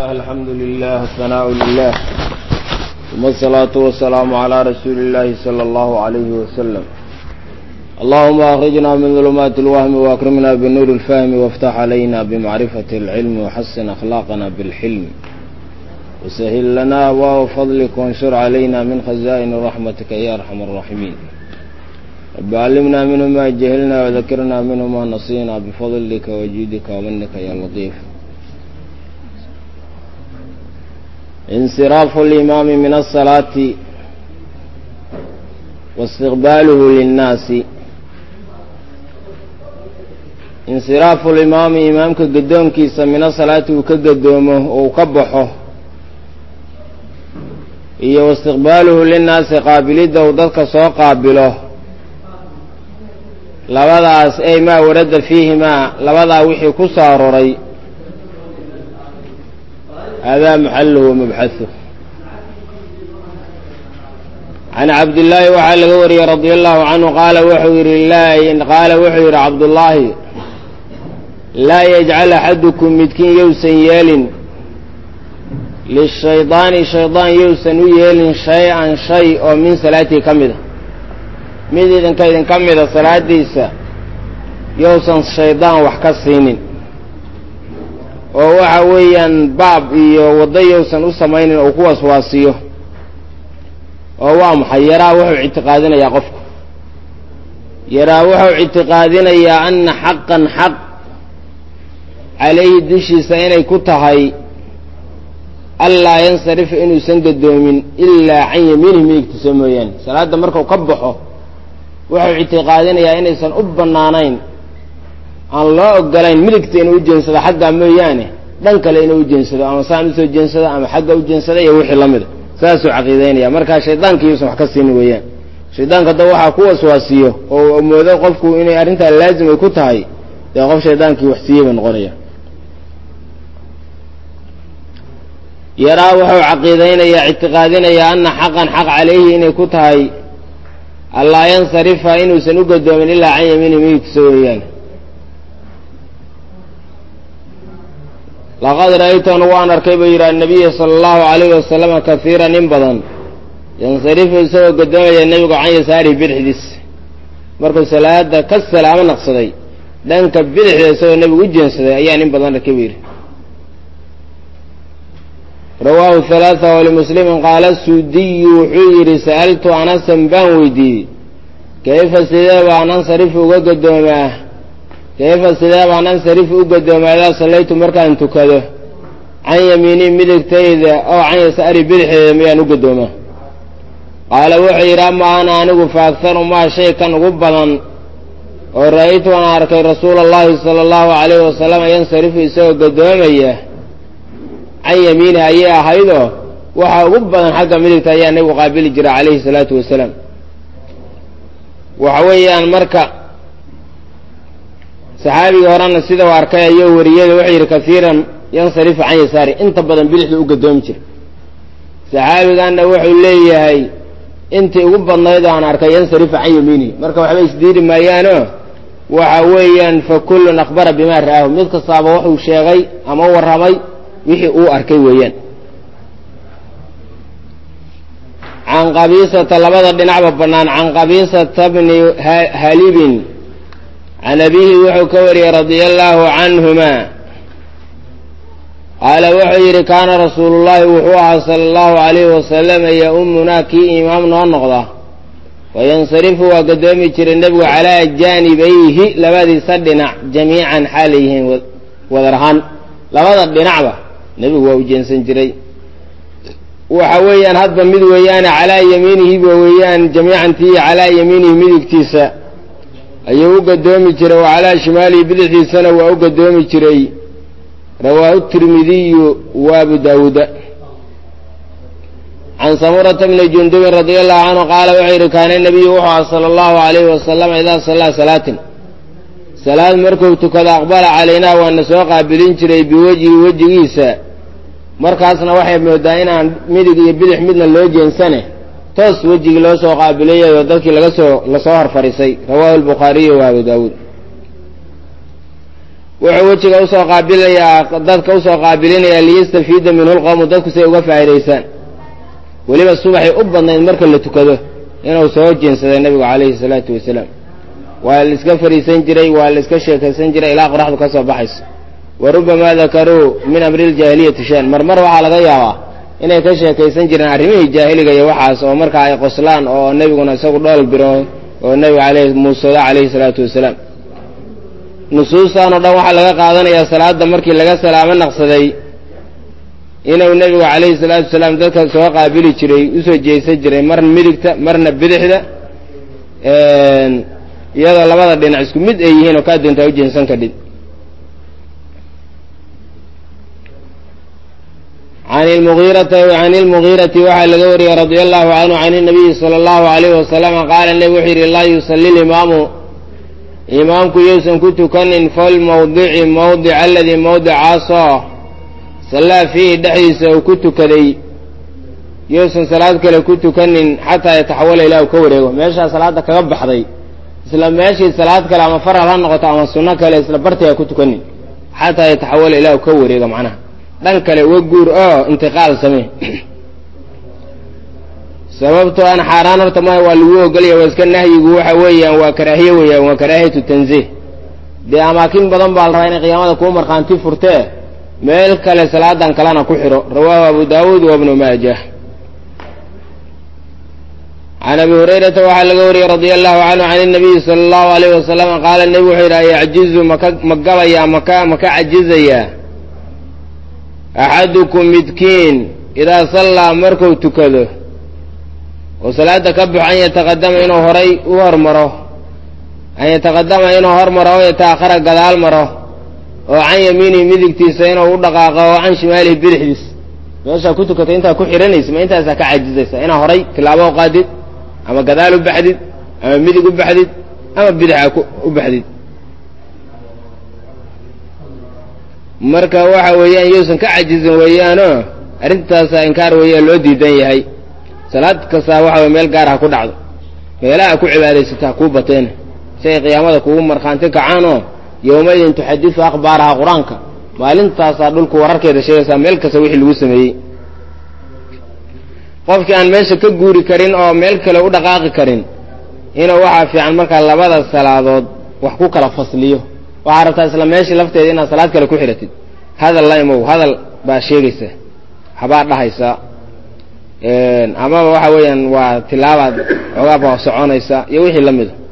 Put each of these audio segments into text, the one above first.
الحمد لله الثناء لله ثم الصلاة والسلام على رسول الله صلى الله عليه وسلم. اللهم أخرجنا من ظلمات الوهم وأكرمنا بنور الفهم وافتح علينا بمعرفة العلم وحسن أخلاقنا بالحلم وسهل لنا أبواب فضلك وانشر علينا من خزائن رحمتك يا أرحم الراحمين. رب علمنا منه ما جهلنا وذكرنا منه ما نسينا بفضلك وجودك ومنك يا لطيف. انصراف الإمام من الصلاة واستقباله للناس. انصراف الإمام إمامك قدومكيس من الصلاة وكقدومه وكبحه إيه واستقباله للناس قابلده وضدك سوى قابله لبداس أي ما ورد فيهما لبدا وحي كساروري هذا محله ومبحثه. عن عبد الله وعلى غوري رضي الله عنه قال وحير الله قال وحير عبد الله لا يجعل أحدكم متكين يوسن يال للشيطان شيطان يوسن يال شيئا شيء من صلاته كمده ميدن كايدن كمده صلاة ديسا يوسن الشيطان وحكسينين oo waxa weeyaan baab iyo wadayowsan u sameeyeen oo kuwaas waasiyo oo waa muxayira wuxuu ictiqaadinayaa qofku yaraa wuxuu ictiqaadinayaa anna haqqan haqq alayhi dishiisa inay ku tahay alla yansarif inuu san gadoomin illa an yaminihi miigtiisa mooyaan salaada markuu ka baxo wuxuu ictiqaadinayaa inaysan u banaanayn aan loo ogolayn midigta inuu jeensado xagga mooyaane dhan kale inuu jeensado ama saan soo jeensado ama xagga u jeensado iyo wixii lamid saasoo caqiideynaya marka shaydaanka iyo wax ka siin weeyaan shaydaanka dad waxa ku waswaasiyo oo moodo qofku inay arinta laazim ay ku tahay ee qof shaydaankii wax siiyay noqonaya yaraa wuxuu caqiideynaya ictiqaadinaya anna haqqan haqq alayhi inay ku tahay allah yansarifa inuu san u gadoomin ilaa an yamini miigtiisa weeyaan. لقد رأيت أنوان ركب إلى النبي صلى الله عليه وسلم كثيرا نبضا ينصرف يسوى قدام النبي عن يساره بالحديث مركز صلاة كالسلام نقصدي لأنك بالحديث يسوى النبي وجه صدي يعني نبضا كبير. رواه الثلاثة ولمسلم قال السودي حير سألت أنس بن ويدي كيف سيداب أن انصرف وقدامه كيف السلام عن انصرف وقدم على صليت مركان تكده عن يميني مدكتيده او عن يساري بالحي ميان وقدمه قال وحي رما انا فاكثر ما شيء كان غبلا ورأيت وانا اركي رسول الله صلى الله عليه وسلم ينصرف يسوى قدميه عن يمينه ايها حيثه وحا غبلا حق مدكته ايها نبو قابل جرى عليه الصلاة والسلام وحويا مركا صحابي ورانا سيده واركايا iyo wariyada waxay kafiiran yansarif aan yasaari inta badan bilixda u gadoomi jir saxaabigan wuxuu leeyahay intii ugu badnayd aan arkay yansarif aan yimini marka waxba isdiiri maayaano waxa weeyaan fa kullu akhbara bima raahu mid kastaaba wuxuu sheegay ama waramay wixii uu arkay weeyaan. عن قبيصة labada dhinacba banaan عن قبيصة بن هالب عن أبيه وحو كوري رضي الله عنهما قال وحير كان رسول الله وحوها صلى الله عليه وسلم يأمنا كي إمامنا النقضة وينصرف وقدومي تر النبي على جانبيه لبادي صدنا جميعا حاليهم وذرهان لبادي الدنعبة نبي هو جنسن جري وحويا هذا مدويان على يمينه بويان جميعا تي على يمينه مدكتيسا ayuu qadoomi jiray wala shimaali bidixdiisana waa u qadoomi jiray rawaahu tirmidhi wa abu daawud. عن سمرة بن جندب رضي الله عنه قال وحير كان النبي صلى الله عليه وسلم إذا صلى صلاة مركو تكذا أقبل علينا وأن سوى قابلين jiray بوجهيسا markaasna waxay moodaan in midig iyo bidix midna loo jeensane toos wajiga loo soo qaabilayo dadkii la soo har farisay rawaahu al-bukhari wa abu daawud. wuxuu wejiga usoo qaabilayaa dadka usoo qaabilinayaa liyastafiida minhu lqowmu dadku say uga faa'idaysaan weliba subaxay u badnayd marka la tukado inuu soo jeensaday nabigu calayhi salaatu wasalaam waa la iska fadhiisan jiray waa la iska sheekaysan jiray ilaa qoraxdu ka soo baxayso wa rubamaa dakaruu min amri ljaahiliyati shan marmar waxaa laga yaabaa inay ka sheekaysan jireen arrimihii jaahiliga iyo waxaas oo markaa ay qoslaan oo nebiguna isagu dhool biro oo nebiga muusada calayhi salaatu wasalaam nusuustan oo dhan waxaa laga qaadanayaa salaada markii laga salaamo naqsaday inuu nebigu calayhi salaatu wasalaam dadka soo qaabili jiray usoo jeesan jiray marna midigta marna bidixda iyadoo labada dhinac isku mid ay yihiin oo kaa doontaa u jeensan kadhid can ilmugiirati waxaa laga wariyey radia allahu canhu can inabiyi sala allahu alayhi wasalama qaala nebigu wuxuu yidhi laa yusalli limaamu imaamku yousan ku tukanin falmawdici mawdica aladii mawdicaasoo sallaa fiihi dhexdiisa uu ku tukaday yousan salaad kale ku tukanin xataa yataxawala ilaa uu ka wareego meeshaa salaada kaga baxday isla meeshii salaad kale ama faral ha noqoto ama sunno kale isla bartaya ku tukanin xataa yataxawala ilaa uu ka wareego macnaha dhan kale uga guur oo intiqaal samee sababtoo aan xaaraan horta ma waa lagu ogolaya waa iska nahyigu waxa weeyaan waa karaahiye weeyaan waa karaahiyatu tanziih dee amaakin badan baa la rabaa inay qiyaamada kuu markhaanti furtee meel kale salaadan kalena ku xidho rawaahu abu daawuud wa ibnu maajah can abi hurayrata waxaa laga wariyey radia allahu canhu can inabiyi sala allahu alayhi wasalam qaala nebigu wuxuu yidhi ayacjizu ma gabayaa ma ka cajizayaa axadukum midkiin idaa sallaa markuu tukado oo salaada ka baxo an yataqadama inuu horay u hormaro an yataqadama inuu hormaro oo yata'akhara gadaal maro oo can yamiinihi midigtiisa inuu u dhaqaaqo oo can shimaalihi bidixdiis meeshaa ku tukatay intaa ku xihanaysa ma intaasaa ka cajizaysa inaa horay tilaabo u qaadid ama gadaal u baxdid ama midig u baxdid ama bidixa u baxdid marka waxa weeyaan yousan ka cajizin weeyaanoo arrintaasa inkaar weeyaan loo diidan yahay salaad kastaa waxa way meel gaar ha ku dhacdo meelaha ku cibaadaysataa kuu bateen si ay qiyaamada kugu markhaanti kacaanoo yowmaydin tuxadisu akhbaaraha qur-aanka maalintaasaa dhulku wararkeeda sheegaysaa meel kasta wixii lagu sameeyey qofkii aan meesha ka guuri karin oo meel kale u dhaqaaqi karin inuu waxaa fiican markaa labada salaadood wax ku kala fasliyo waxaa rabtaa isla meeshii lafteeda inaad salaad kale ku xidhatid hadal la imow hadal baa sheegaysa habaa dhahaysa amaba waxa weeyaan waa tilaabaad xoogaaba soconaysa iyo wixii la mida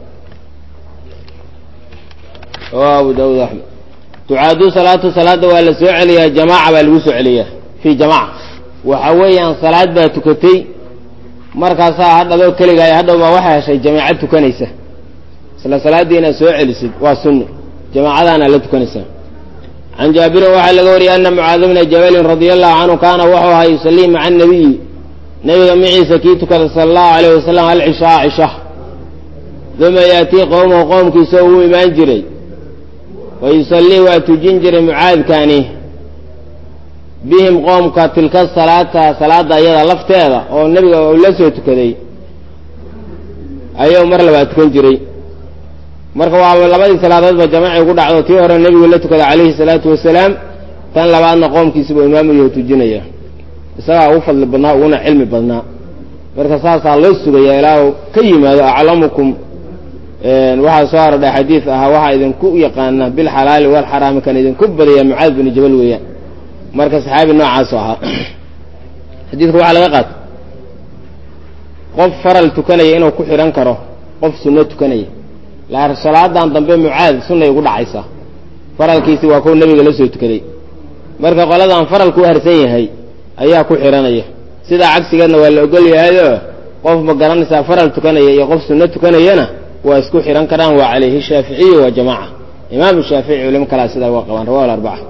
abu daawud axmed tucaadu salaatu salaada waa la soo celiyaa jamaaca baa lagu soo celiyaa fii jamaaca waxa weeyaan salaad baa tukatay markaasaa hadhadoo keligaay hadhow baa waxaa heshay jamaacad tukanaysa isla salaaddii inaad soo celisid waa sunni jamaacadaana la tukanaysaa can jaabirin waxaa laga wariyay ana mucaad bna jabalin radia allahu canhu kaana wuxuu ahaa yusallii maca anabiyi nabiga maciisa kii tukada sala allahu alayh wasalam alcishaa cisha uma yaatii qowmahu qowmkiisa uu imaan jiray wa yusallii waa tujin jiray mucaadkaani bihim qoomka tilka salaada iyada lafteeda oo nebiga uu la soo tukaday ayuu mar labaad tukan jiray marka waa labadii salaadoodba jamaaci ugu dhacdo tii hore nebigu la tukaday calayhi salaatu wasalaam tan labaadna qoomkiisibuu imaamuyahu tujinaya isagaa ugu fadli badnaa uguna cilmi badnaa marka saasaa loo sugayaa ilaa ka yimaado aclamukum waxaa soo arodhay xadiid ahaa waxaa idinku yaqaana bilxalaali walxaraami kan idinku badaya mucaad binu jabal weeyaan marka saxaabi noocaasu ahaa xadiidka waxaa laga qaata qof faral tukanaya inuu ku xidhan karo qof sunno tukanaya laakiin salaadan dambe mucaad sunnay ugu dhacaysaa faralkiisi waa kuwa nebiga la soo tukaday marka qoladan faralku u harsan yahay ayaa ku xidhanaya sidaa cagsigeedna waa la ogol yahayoo qof ma garanaysaa faral tukanaya iyo qof sunno tukanayana waa isku xidhan karaan waa calayhi shaaficiyi wa jamaaca imaamu shaafici culimo kalaa sidaa waa qabaan rawahu alarbaca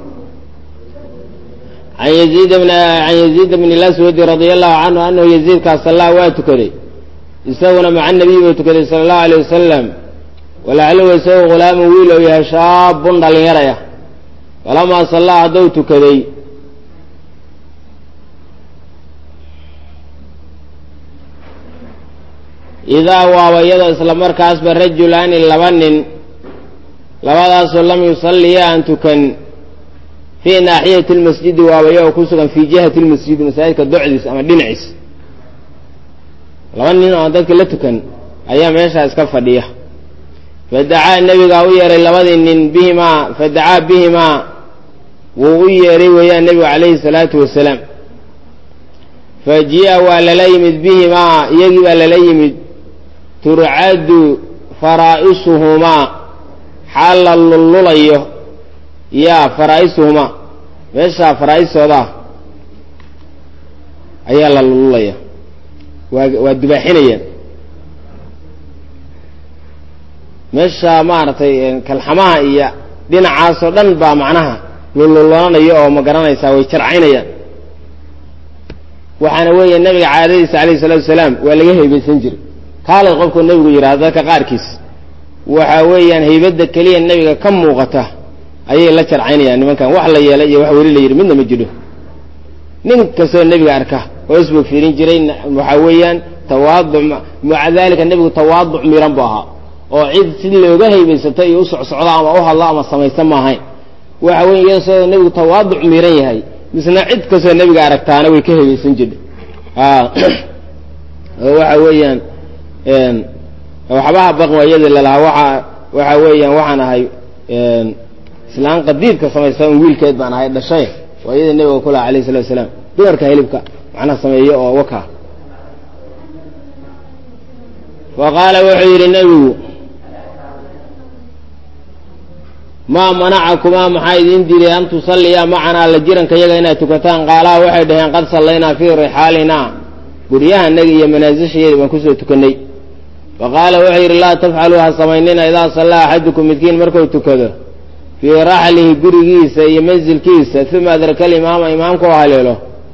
can yaziid bni laswadi radia allahu canhu anahu yaziidkaas sallaa waa tukaday isaguna maca nabiy buu tukaday sala allahu alayh wasalam walacluhu isagu ghulaamun wiil ou yahay shaabun dhallinyaraya falamaa sallaa hadduu tukaday idaa waaba iyadoo isla markaasba rajulaani laba nin labadaasoo lam yusalliya aan tukan fii naaxiyati lmasjidi waabayo oo ku sugan fii jihati lmasjidi masaajidka docdiis ama dhinaciis laba nin oo dadka la tukan ayaa meeshaa iska fadhiya fadacaa nebigaa u yeeray labadii nin bihimaa fadacaa bihimaa wuu u yeeray weeyaan nebigu calayhi salaatu wasalaam faji'a waa lala yimid bihimaa iyagii baa lala yimid turcadu faraa'isuhumaa xaal la lullulayo yaa faraa'isuhumaa meeshaa faraa'isooda ayaa la lullulaya waa dubaaxinayaan meesha maaragtay kalxamaha iyo dhinacaasoo dhan baa macnaha lullulanayo oo ma garanaysaa way jarcaynayaan waxaana weeye nabiga caadadiisa calayhi salaatu wasalaam waa laga haybaysan jiray kaalay qofku nebigu yidhahdo dadka qaarkiis waxa weeyaan haybadda keliya nebiga ka muuqata ayay la jarcaynayaan nimankan wax la yeelay iyo wax weli la yidhi midna ma jidho nin kastoo nebiga arka hoos buu fiirin jiray waxa weeyaan tawaaduc maca daalika nebigu tawaaduc miran buu ahaa oo cid si looga haybaysata iyo u socsocda ama u hadlo ama samaysan ma ahayn waxa weeye iyadoo nebigu tawaaduc miran yahay misna cid kastoo nebiga aragtaana way ka haybaysan jirtay oo waxa weeyaan waxbaha baqma iyadii lalahaa waxa weeyaan waxaan ahay islaan qadiidka samaysa un wiilkeed baan ahay dhashay waa iyadii nebiga ku laha alayhi salatu wasalaam dumarka hilibka macnaha sameeyo oo waka wa qaala wuxuu yidhi nebigu maa manacakumaa maxaa idiin diiday an tusalliyaa macanaa la jiranka yaga inaad tukataan qaalaha waxay dhaheen qad sallaynaa fii rixaalinaa guryahanagi iyo manaasishayadi baan kusoo tukannay fa qaala wuxuu yidhi laa tafcaluu ha samaynina idaa sallaa axadukum midkiin markuu tukado fii raxlihi gurigiisa iyo mansilkiisa uma adraka alimaama imaamkuu haleelo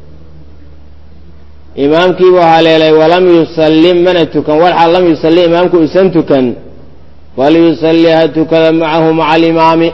imaamkiibuu haleelay walam yusallim mana tukan walxaal lam yusalli imaamku usan tukan falyusalli ha tukada macahu maca alimaami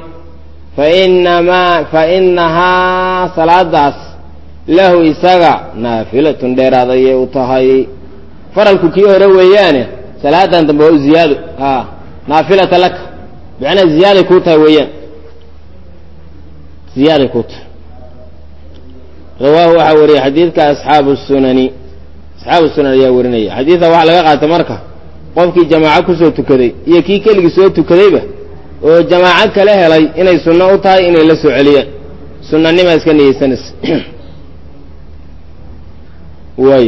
fainahaa salaadaas lahu isaga naafilatun dheeraadayay u tahay faralku kii hore weeyaane salaadan dambe waa u ziyaado naafilata laka macnaa ziyaaday kuu tahay weeyaan ziyaaday kuu tahay rawaahu waxaa wariyay xadiidka asxaabu sunan ayaa warinaya xadiidka waxaa laga qaatay marka qofkii jamaaco kusoo tukaday iyo kii keligii soo tukadayba oo jamaaco kala helay inay sunno u tahay inay la soo celiyaan sunanimaa iska niyeysanaysa waay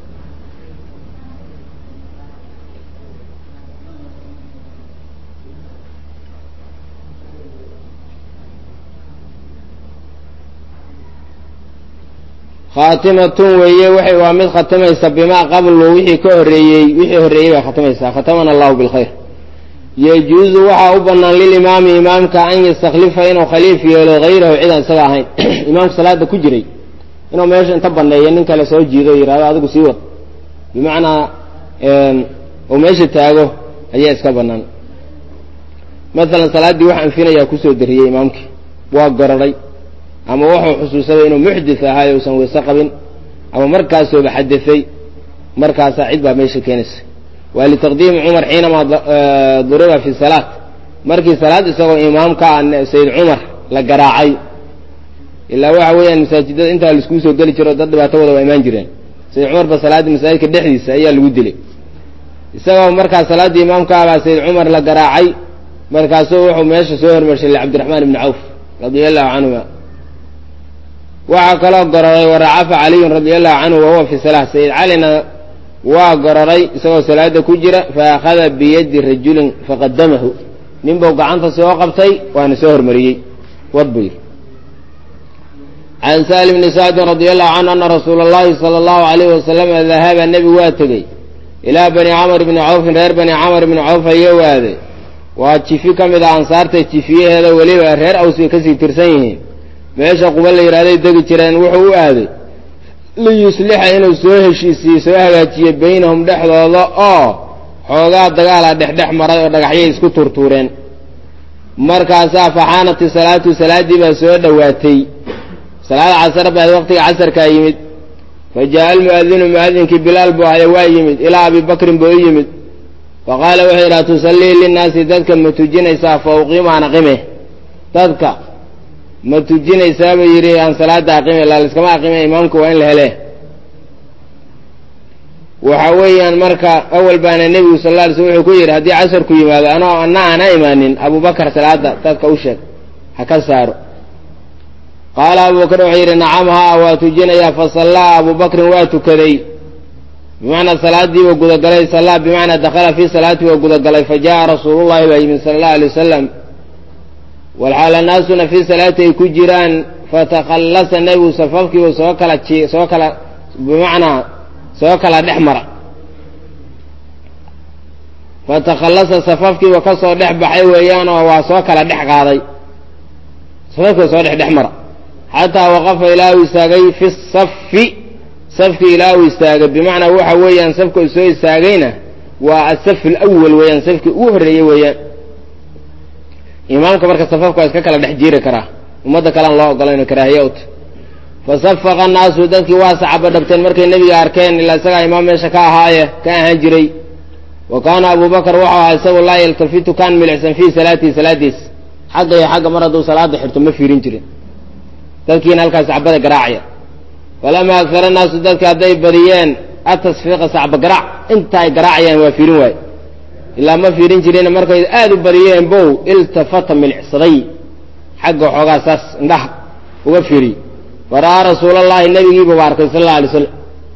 khaatimatun weeye waa mid khatimaysa bimaa qablu wixii ka horreeyey bay khatimaysaa khatamana allahu bilkhayr yajuuzu waxaa u bannaan lilimaami imaamka an yastakhlifa inuu khaliif yeelo hayrahu cidaan isaga ahayn imaamku salaada ku jiray inuu meesha inta banneeyo nin kale soo jiido o yidhahdo adigu sii wad bimacnaa uu meesha taago ayaa iska bannaan masalan salaaddii wax anfinayaa kusoo dariyey imaamkii waa gororay ama wuxuu xusuusaday inuu muxdis ahaayo usan weyse qabin ama markaasooba xadafay markaasaa cid baa meesha keenaysa waa litaqdiimi cumar xiinamaa duriba fi salaat markii salaad isagoo imaamka ah sayid cumar la garaacay ilaa waxa weeyaan masaajidada intaa laiskugu soo geli jiro dad dhibaato wada waa imaan jireen sayid cumar ba salaaddii masaajidka dhexdiisa ayaa lagu dilay isagoo markaa salaaddii imaamka ah baa sayid cumar la garaacay markaasuu wuxuu meesha soo hormarshay cabdiraxmaan ibni cawf radia allahu canhuma waxaa kaloo gororay waracafa caliyun radia allahu canhu wahuwa fi salah sayid calina waa gororay isagoo salaada ku jira fa akhada biyadi rajulin faqadamahu nin buu gacanta soo qabtay waana soo hormariyey wad buu yidhi can salim bni sacdin radia allahu canhu ana rasuula allahi sala allahu alayhi wasalam dahaba nebigu waa tegey ilaa bani camr bni cawfin reer bani camr bni cawf ayuu aaday waa jifi ka mid a ansaarta jifiyaheeda weliba reer aws bay kasii tirsan yihiin meesha quba la yidhahday degi jireen wuxuu u aaday liyuslixa inuu soo heshiisiyo soo hagaajiyo baynahum dhexdooda oo xoogaa dagaala dhexdhex maray oo dhagaxyay isku turtuureen markaasaa faxaanati salaatu salaaddii baa soo dhowaatay salaada casar baad waqtiga casarkaa yimid fa jaa'a almu'adinu mu'adinkii bilaal buu ahaya waa yimid ilaa abi bakrin buu u yimid faqaala wuxuu yidhi atusallii linnaasi dadka ma tujinaysaa fa uqiima an aqime dadka ma tujinaysaa buu yidhi aan salaada aqime ilaa laiskama aqime imaamka waa in la hele waxa weeyaan marka awal baana nebigu sal alla alay slm wuxuu ku yidhi haddii casarku yimaado aana imaanin abubakar salaada dadka u sheeg ha ka saaro qaala abubakar wuxuu yidhi nacam haa waa tujinayaa fasallaa abubakrin waa tukaday bimacnaa salaadii waa gudagalay sallaa bimacnaa dakhala fii salaati waa gudagalay fa jaa rasuulullahi baa yimid sala allahu alay wasalam walxaal annaasuna fii salaati ay ku jiraan fatakhallasa nebigu safafkiiba soo kala dhex mara fatakhallasa safafkiiba ka soo dhex baxay weeyaanoo waa soo kala dhex qaaday safafkiiba soo dhex mara xataa waqafa ilaa uu istaagay fi safi safkii ilaa uu istaagay bimacnaa waxa weeyaan safka uu soo istaagayna waa asaf alawal weeyaan safkii ugu horreeyey weeyaan imaamka marka safafka waa iska kala dhex jiiri karaa ummadda kalean loo ogolayno karaahiya ut fasafaqa annaasu dadkii waa sacaba dhabteen markay nebiga arkeen ilaa isagaa imaam meesha ka ahaan jiray wa kaana abubakar wuxuu ahaa isagu laa yaltafitu kaan milicsan fii salaatihi salaadiis xagga iyo xagga mar hadduu salaada xirto ma fiirin jirin dadkiina halkaas sacbada garaacaya falamaa agsara annaasu dadki hadday badiyeen atasfiiqa sacba garaac inta ay garaacayaan waa fiirin waaye ilaa ma fiirin jirin markay aada u badiyeen bow iltafata milicsaday xagga xoogaa saas indhaha uga fiiriy fara'aa rasuulallahi nabigiiba waa arkay sal alla alay slam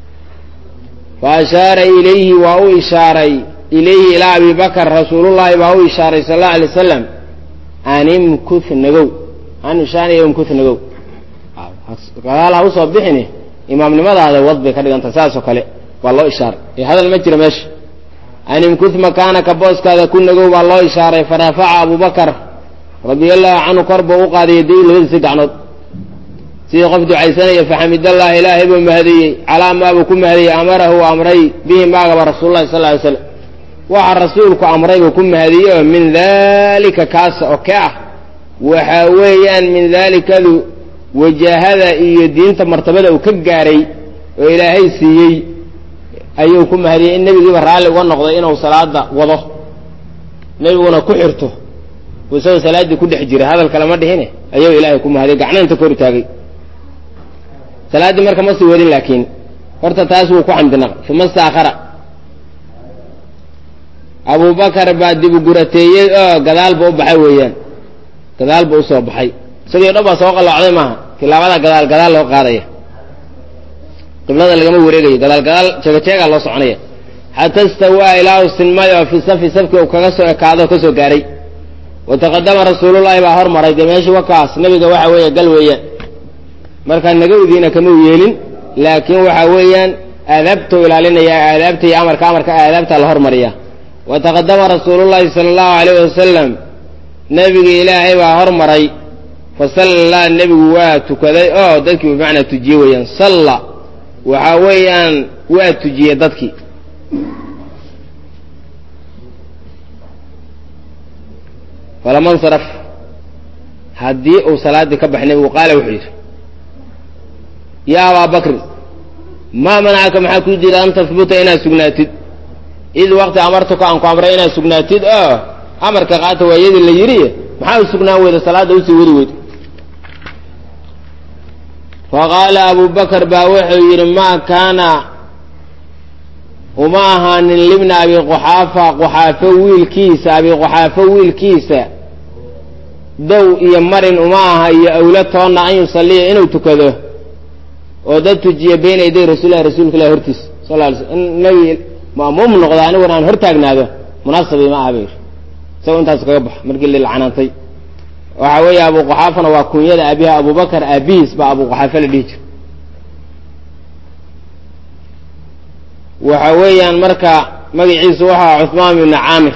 fa ashaara ilayhi waa u ishaaray ilayhi ilaa abi bakar rasuulullahi baa u ishaaray sal allau alay wasalam an imkuth nagow anishaaniya imkuth nagow gadaal ha usoo bixini imaamnimadaada wad bay ka dhigantay saas oo kale waa loo ishaaray ee hadal ma jira meesha an imkuth makaanaka booskaada ku nagow baa loo ishaaray farafaca abubakar radiallahu canhu kor buu u qaaday yadayhi labadiisi gacnood sidii qof ducaysanaya faxamidallahi ilaahay buu mahadiyey calaa maabuu ku mahadiyey amarahu amray bihi maagaba rasuululahi sal ly slam waxa rasuulku amray buu ku mahadiyey oo min daalika kaasa oo ke ah waxaa weeyaan min daalikadu wajaahada iyo diinta martabada uu ka gaaray oo ilaahay siiyey ayuu ku mahadiyey in nebigiiba raalli uga noqday inuu salaada wado nebiguna ku xirto isagoo salaaddii ku dhex jira hadal kale ma dhihine ayuu ilaahay ku mahadiyey gacnainta kor taagay salaaddii marka ma sii wadin laakiin horta taas wuu ku xamdinaq uma istaakhara abubakar baa dib u gurateeyey oo gadaal ba u baxay weeyaan gadaal ba usoo baxay isagii dhan baa soo qalloocday maaha tilaabada gadaal loo qaadaya qiblada lagama wareegayo gadaal jeegajeegaa loo soconaya xataa istawaa ilaa u sinmay oo fi safi safkii uu kaga soo ekaado ka soo gaaray wataqadama rasuulullahi baa hormaray dee meesha wakaas nabiga waxa weeye gal weeyaan markaa nagawdiina kama u yeelin laakiin waxa weeyaan aadaabtou ilaalinaya aadaabta iyo amarka aadaabta la hormariya wataqadama rasuulullahi sala allahu alayh wasalam nebigii ilaahay baa hormaray fasallaa nebigu waa tukaday oo dadkii bimacnaa tujiyey weeyaan salla waxa weeyaan waa tujiyey dadkii falama nsaraf haddii uu salaaddii ka baxay nebigu qaala wuxuu yidhi yaa abaa bakrin maa manacaka maxaa kuu diida an tahbuta inaad sugnaatid id waqti amartuka aan ku amray inaad sugnaatid oo amarka qaata waa iyadii la yidhi maxaa u sugnaan weyda salaadda usii wadi weyd faqaala abubakar baa wuxuu yidhi maa kaana uma ahaanin libna abi quxaafo wiilkiisa dow iyo marin uma aha iyo awla toonna an yusalliya inuu tukado oo dad tujiya bayna yaday rasuulillahi rasuulka ilahi hortiisa sal lla alay slam in nabi ma'muum noqdo aniguna aan hor taagnaado munaasabii ma aha ba yidhi isagoo intaas kaga bax markii lilcanaantay waxa weeye abu quxaafana waa kunyada aabiha abubakar aabihiis baa abu quxaafa la dhihi jira waxa weeyaan marka magaciisu waxaa cuثmaan ibnu caamir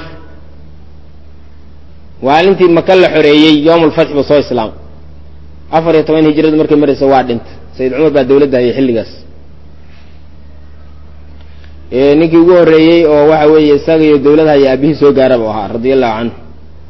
waalintii maka la xoreeyey yowm ulfatx ba soo islaam 14 hijrada markay maraysa waa dhintay sayid cumar baa dawladda hayay xilligaas ninkii ugu horreeyey oo waxa weeye isaga iyo dawlad haya aabihii soo gaara buu ahaa radia allahu canhu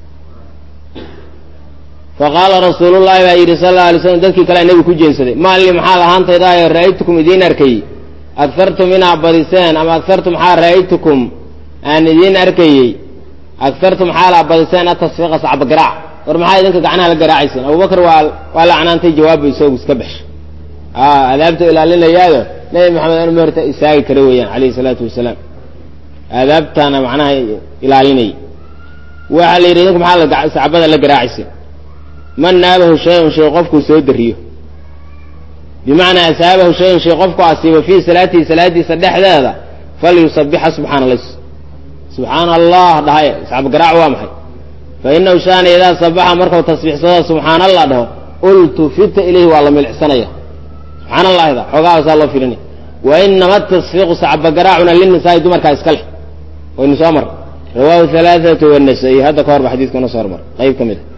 faqaala rasuulullahi baa yidhi sal alla alay slam dadkii kalea nebigu ku jeensaday maalii maxaad ahaantaydayo ra'aytukum idiin arkay aghartum inaa badiseen ama aghartum maxaa ra'aytukum aan idiin arkayey agtartum xaalaa badiseen atasfiiqa sacba garaac war maxaa idinka gacnaha la garaacayseen abubakar waa lacnaantay jawaabba isagu iska baxshay aadaabta ilaalinayaado nabi maxamed anu horta isaagi kara weeyaan calayhi salaatu wasalaam aadaabtaana macnaha ilaalinay waxaa la yidhi idinku maxaa sacbada la garaacayseen man naabahu shay-un shay qofkuu soo dariyo bimacnaa asaabahu shay-un shay qofku asiibo fii salaatihi salaadiisa dhexdeeda falyusabixa subxaana allah subxaana allah dhahay sacba garaac waa maxay fa inahu shaana idaa sabaxa markau tasbiixsado subxaana allah dhaho ultufita ilayhi waa la milcsanaya subxaana allahda xoogahaasaa loo filinaya wa inama tasfiiqu sacba garaacuna linisaai dumarkaa iska leh waynu soo mar rawaahu halaathatu wanasai hadda ka horba xadiidka noo soo hormar qayb ka mid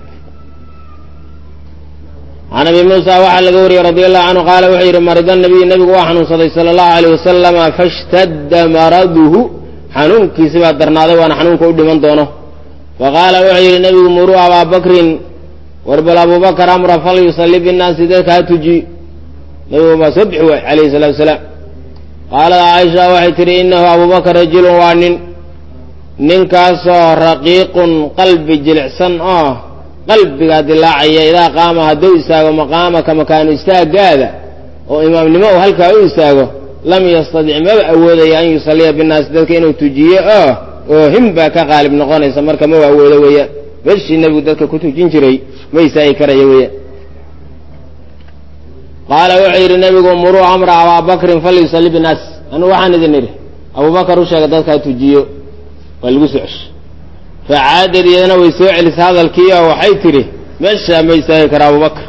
a can abi muusa waxaa laga wariyey radi allahu canhu qaala wuxuu yidhi marida nabiy nabigu waa xanuunsaday sala allahu alayh wasalama fashtadda maraduhu xanuunkiisi baa darnaaday waana xanuunka u dhiman doono faqaala wuxuu yidhi nabigu muruu abaa bakrin war bal abubakar amra falyusalli binnaasi dadka ha tuji nabigu baa soo bixi waay calayhi salatu wasalaam qaalad caaisha waxay tidhi inahu abubakar rajulun waa ninkaasoo raqiiqun qalbi jilicsan oo qalbigaa dilaacaya idaa qaama hadduu istaago maqaamaka makaanu istaagaada oo imaamnimo uu halkaa u istaago lam yastadic maba awoodaya an yusalliya binnaasi dadka inuu tujiyo oo himbaa ka qaalib noqonaysa marka maba awoodo weeyaan meshii nebigu dadka ku tujin jiray ma istaagi karaya weeyaan qaala wuxuu yidhi nebigu muruu amra abaabakrin falyusalli binnaas anugu waxaan idin idhi abubakar u sheega dadka ha tujiyo waa lagu soo ceshay facaadad iyadana way soo celisay hadalkii oo waxay tidhi meeshaa ma istaagi kara abubakar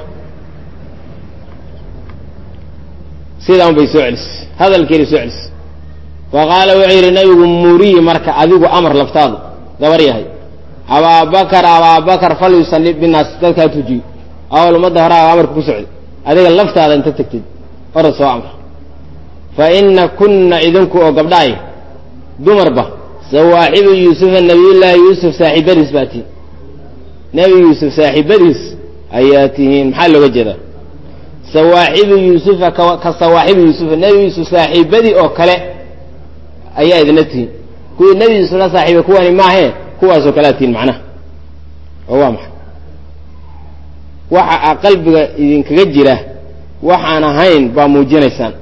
sidaan bay soo celisay hadalkiina soo celisay faqaala wuxuu yidhi nabigu murii marka adigu amar laftaadu gabar yahay abaabakar falyusalli binnaas dadka ha tujiyo awal ummadda horaa amarka ku socday adiga laftaada inta tegtid orad soo amr fa ina kunna idinku oo gabdhaay dumarba sawaaxibu yuusufa nabiyullaahi yuusuf saaxiibadiis baa tihiin nebi yuusuf saaxiibadiis ayaa tihiin maxaa looga jeedaa sawaaxibu yuusufa ka sawaaxibu yuusufa nebi yuusuf saaxiibadii oo kale ayaa idina tihiin kuwii nebi yuusuf la saaxiibay kuwani maahee kuwaasoo kalea tihiin macnaha oo waa maxay waxa qalbiga idinkaga jira waxaan ahayn baa muujinaysaan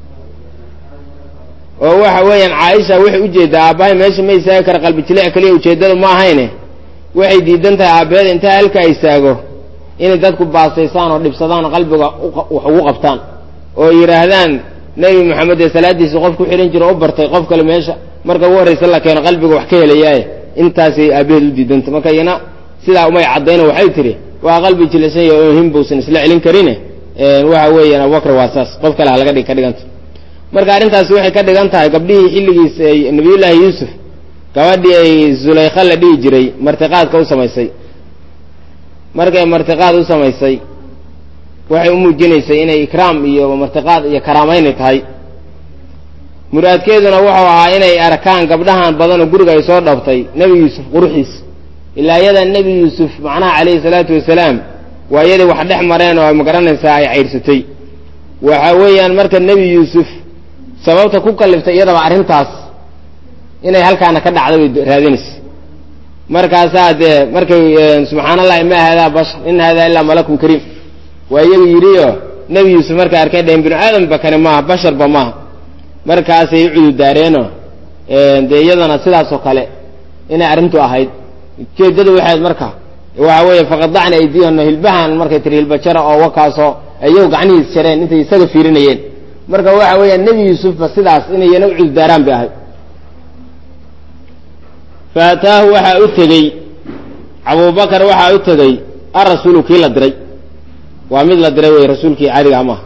oo waxa weeyaan caaisha waxay ujeeddaa aabbahay meesha ma istaagi kara qalbi jilic keliya ujeeddadu ma ahayne waxay diidan tahay aabbaheed intaa halkaa istaago inay dadku baasaysaan oo dhibsadaan oo qalbiga wax ugu qabtaan oo yidhaahdaan nebi maxamed ee salaadiisa qof ku xidhan jiro o u bartay qof kale meesha marka ugu horraysa la keeno qalbiga wax ka helayaaye intaasay aabbaheed u diidantay marka iyana sidaa umay caddayno waxay tidhi waa qalbi jilicsan yahay oo himbuusan isla celin karine waxa weeyaan abubakar waa saas qof kale ha laga ka dhiganta marka arrintaasi waxay ka dhigan tahay gabdhihii xilligiis ay nabiyullaahi yuusuf gabadhii ay zulaykha la dhihi jiray martiqaadka u samaysay markay martiqaad u samaysay waxay u muujinaysay inay ikraam iyo martiqaad iyo karaamayni tahay muraadkeeduna wuxuu ahaa inay arkaan gabdhahan badan oo guriga ay soo dhabtay nebi yuusuf quruxiis ilaa iyada nebi yuusuf macnaha calayhi salaatu wasalaam waa iyadii wax dhex mareen oo magaranaysaa ay cayrsatay waxa weeyaan marka nebi yuusuf sababta ku kaliftay iyadaba arrintaas inay halkaana ka dhacda bay raadinaysa markaasaa dee markay subxaana allahi ma haadaa bashar in haadaa ilaa malakun kariim waa iyagu yidhioo nebi yuusuf markay arkay dhaheen binu aadamba kane maaha basharba maaha markaasay u cududaareenoo dee iyadana sidaasoo kale inay arrintu ahayd ujeeddadu waxayd marka waxa weeye faqadacna aydiyahana hilbahan markay tiri hilbajara oo wakaasoo iyagu gacnihiis jareen intay isaga fiirinayeen marka waxa weeyaa nebi yuusufba sidaas inay iyana u cudurdaaraan bay ahayd faataahu waxaa u tegey abubakar waxaa u tegey arasuulu kii la diray waa mid la diray wey rasuulkii caadiga maaha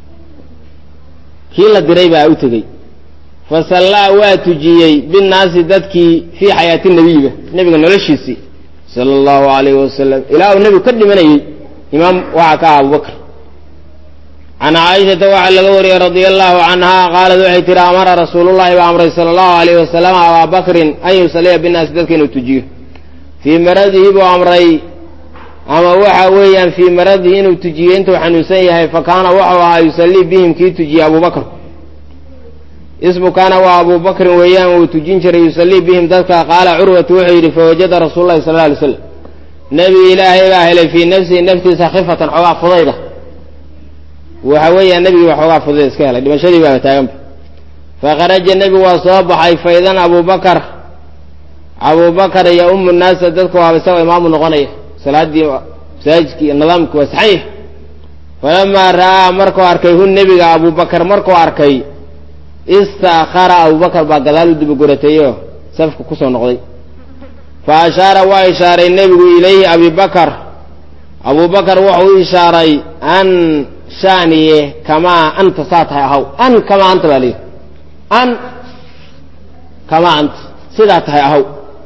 kii la diray baa u tegey fasallaa waa tujiyey binnaasi dadkii fii xayaati nebiyiba nebiga noloshiisii sala allahu alayhi wasalam ilaa uu nebigu ka dhimanayey imaam waxaa ka ah abubakar can caaishata waxaa laga wariyey radia allahu canha qaalad waxay tihi amara rasuulullahi baa amray sala allahu alayhi wasalam abaa bakrin an yusalliya binnaasi dadka inuu tujiyo fii maradihi buu amray ama waxa weeyaan fii maradihi inuu tujiyo intuu xanuunsan yahay fa kaana wuxuu ahaa yusallii bihim kii tujiyey abubakr ismu kaana waa abu bakrin weeyaan uu tujin jiray yusallii bihim dadka qaala curwatu wuxuu yidhi fawajada rasuulu llahi sala alla alay slam nebi ilaahay baa helay fii nafsihi naftiisa khifatan xoogaa fudayda waxa weeyaan nebigii baa xoogaa fudayda iska helay dhimashadii baaba taaganba fakharaja nebigu waa soo baxay faidan abubakar iyo umu naasa dadka waaba isagoo imaamu noqonaya salaaddii masaajidkii iyo nidaamkii waa saxan yahay falamaa ra'aa markuu arkay hu nebiga abubakar markuu arkay istaakhara abubakar baa gadaal u dibagurateeyo safka kusoo noqday fa ashaara waa ishaaray nebigu ilayhi abubakar wuxuu u ishaaray an shaaniye kamaa anta saa tahay ahaw an kamaa anta baa layidhi an kamaa anta sidaa tahay ahaw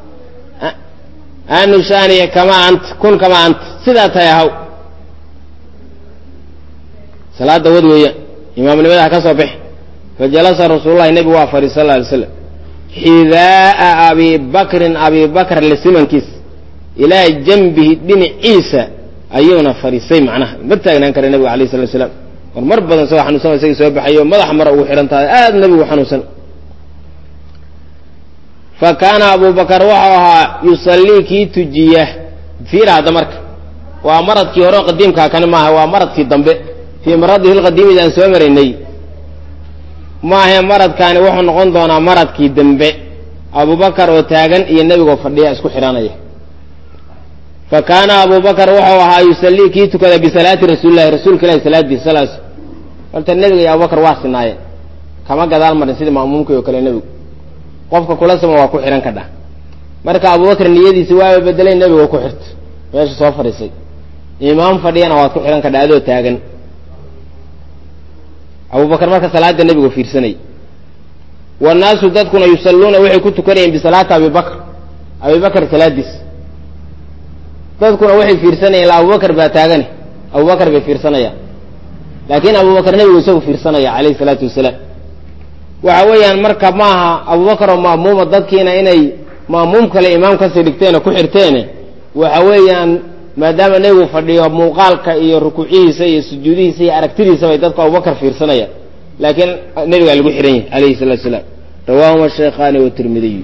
anu shaaniye kamaa anta kun kamaa anta sidaa tahay ahaw salaada wad weeyaan imaamnimada ha ka soo bixi fajalasa rasuululahi nebigu waa fadhi sal alay slam xidaa'a abi bakr la simankiisa ilaa janbihi dhinaciisa ayuuna fadhiisay macnaha ma taagnaan kara nebigu alayh salatu salaam war mar badan isagoo xanuunsan isagii soo baxayo madaxa mara ugu xidhan tahay aad nebigu xanuunsan fa kaana abu bakar wuxuu ahaa yusallii kii tujiya fiira hadda marka waa maradkii hore qadiimkaa kani maaha waa maradkii dambe fii maradihi lqadiimid aan soo maraynay maahe maradkaani wuxuu noqon doonaa maradkii dambe abubakar oo taagan iyo nebigoo fadhiya isku xidhanaya fa kaana abubakar wuxuu ahaa yusallii kii tukada bisalaati rasuulillahi rasuulka ilahi salaadiisa salaas horta nebiga iyo abubakar waa sinaayeen kama gadaal marin sidii ma'muumkii oo kale nebigu qofka kula sama waa ku xidhan ka dhah marka abubakar niyadiisi waaba bedelay nebiga ku xirta meesha soo fadhiisay imaam fadhiyana waad ku xidhan ka dhah adoo taagan abubakar marka salaada nebigu fiirsanay wannaasu dadkuna yusalluuna waxay ku tukanayeen bisalaati abibakar salaadiis dadkuna waxay fiirsanayeen la abubakar baa taagani abubakar bay fiirsanayaan laakiin abubakar nebigu isagu fiirsanaya calayhi salaatu wasalaam waxa weeyaan marka maaha abubakar oo ma'muuma dadkiina inay ma'muum kale imaam kasii dhigteen oo ku xirteene waxa weeyaan maadaama nebigu fadhiyo muuqaalka iyo rukuucihiisa iyo sujuudihiisa iyo aragtidiisa bay dadku abubakar fiirsanayaan laakiin nebigaa lagu xihan yahay calayhi salatu salaam rawaahuma shaykhaani watirmidiyu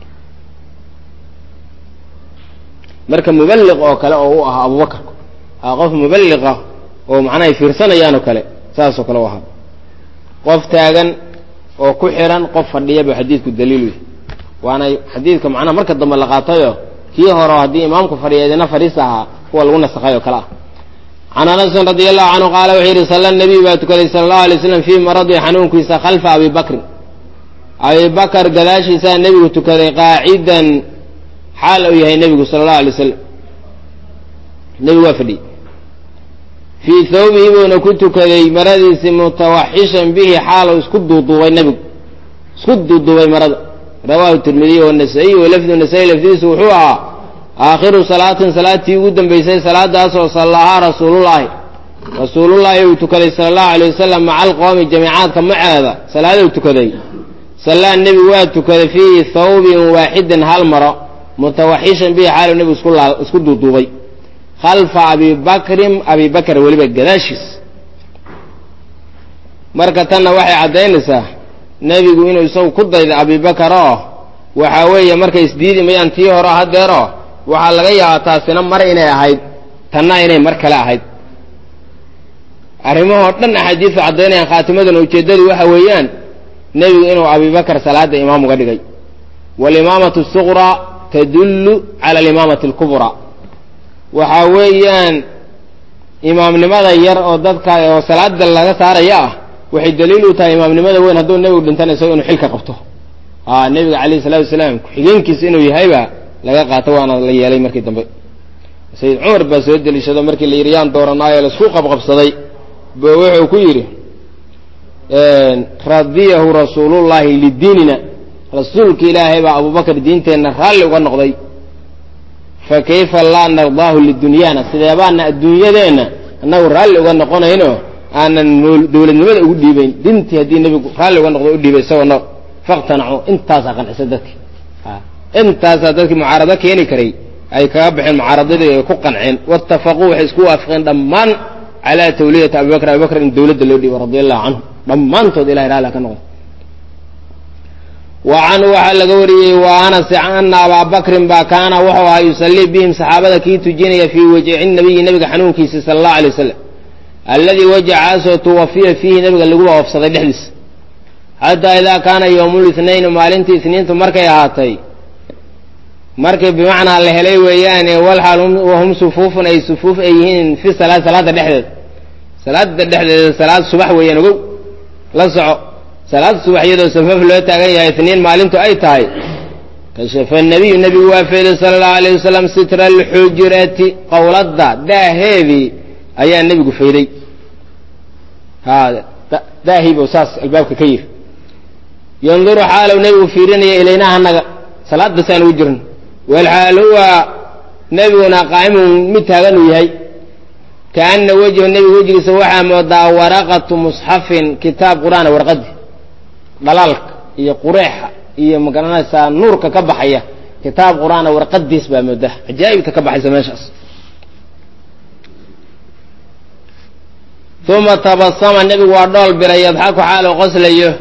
marka muballiq oo kale oo u ahaa abubakar qof muballiqa oo macnaha fiirsanayaan oo kale saasoo kale u ahaa qof taagan oo ku xihan qof fadhiya buu xadiidku daliil yahay waana xadiidka macnaha marka dambe la qaatayo kii hore haddii imaamku fadhiya idina fadhiis ahaa kuwa lagu nasakhay oo kale ah can anasin radi allahu canhu qaala wuxuu yidhi salla nabiy baa tukaday sala allahu alay slam fii maradi xanuunkiisa khalfa abibakr gadaashiisaa nebigu tukaday qaacidan xaal uu yahay nebigu sala allahu alay wasalam nebigu waa fadhiyey fii thawbihi buuna ku tukaday maradiisi mutawaxishan bihi xaaluu isku duuduubay marada rawahu tirmidiy wanasaa-iy walafdu nasaa-i lafdiisu wuxuu ahaa aakhiru salaatin salaatii ugu dambaysay salaadaasoo sallahaa rasuulullaahi uu tukaday sala allahu alay wasalam maca alqoomi jamiicaadka maceeda salaaduu tukaday sallaa nebigu waa tukaday fii thawbin waaxidin hal maro mutawaxishan bihi xaalu nebigu isku duuduubay khalfa abibakr weliba gadaashiis marka tanna waxay caddaynaysaa nebigu inuu isagu ku dayda abibakar oo waxaa weeye markay isdiidi mayaan tii hore haddeeroo waxaa laga yaabaa taasina mar inay ahayd tanna inay mar kale ahayd arrimahoo dhan axaadiisu caddaynayaan khaatimaduna ujeeddadu waxa weeyaan nebigu inuu abibakar salaada imaam uga dhigay waalimaamatu asuqraa tadullu cala alimaamati alkubraa waxaa weeyaan imaamnimada yar oo dadka oo salaada laga saaraya ah waxay daliil u tahay imaamnimada weyn hadduu nebigu dhintana isago inuu xilka qabto nebiga calayhi salatu wasalaam ku-xigeenkiisa inuu yahayba laga qaato waana la yeelay markii dambe sayid cumar baa soo deliishado markii la yidhi yaan dooranaayo laisku qabqabsaday bo wuxuu ku yidhi radiyahu rasuulullahi lidiinina rasuulka ilaahay baa abubakar diinteenna raalli uga noqday fa kayfa laa nardaahu lidunyaana sidee baana adduunyadeenna annagu raalli uga noqonayno aanan dawladnimada ugu dhiibayn dintii haddii nebigu raalli uga noqdo u dhiibay isagoo nool faqtanacu intaasaa qancisa dadki intaasaa dadkii mucaarado keeni karay ay kaga baxeen mucaaradadii ay ku qanceen waatafaquu waxay isku waafaqeen dhammaan calaa tawliyati abibakr in dawladda loo dhiibo radia allahu canhu dhammaantood ilahay raalli ka noqdo وعنه وحا لغوري وأنس أن أبا بكر با كان وحوها يصلي بهم صحابة كي تجيني في وجع النبي حنون كيسي صلى الله عليه وسلم الذي وجع عاسه توفي فيه نبي اللي هو وفصل الحدث حتى إذا كان يوم الاثنين مالنتي اثنين مركي هاتي مركي بمعنى اللي وياني والحال وهم صفوف أي صفوف أيهن في صلاة الحدث صلاة الصبح وينقو لصعوا صلاة الصبح يدو صفوف لو تاغي اثنين مالنتو أي تاي كشف النبي وافد صلى الله عليه وسلم ستر الحجرات قول دا هذه أي النبي قفيدي هذا داهي بوساس الباب كيف ينظر حاله النبي فيرنا إلينا هنغا صلاة دسان وجرن والحال هو نبينا قائم متهغن ويهي كأن وجه النبي وجه سواحا موضع ورقة مصحف كتاب قرآن ورقد ضلالك هي قريحة هي مقرنة نور كبحية كتاب قرآن ورقد يسبع موده عجائب كبحي زمان شخص ثم تبصم النبي وردول بري يضحك حاله غسليه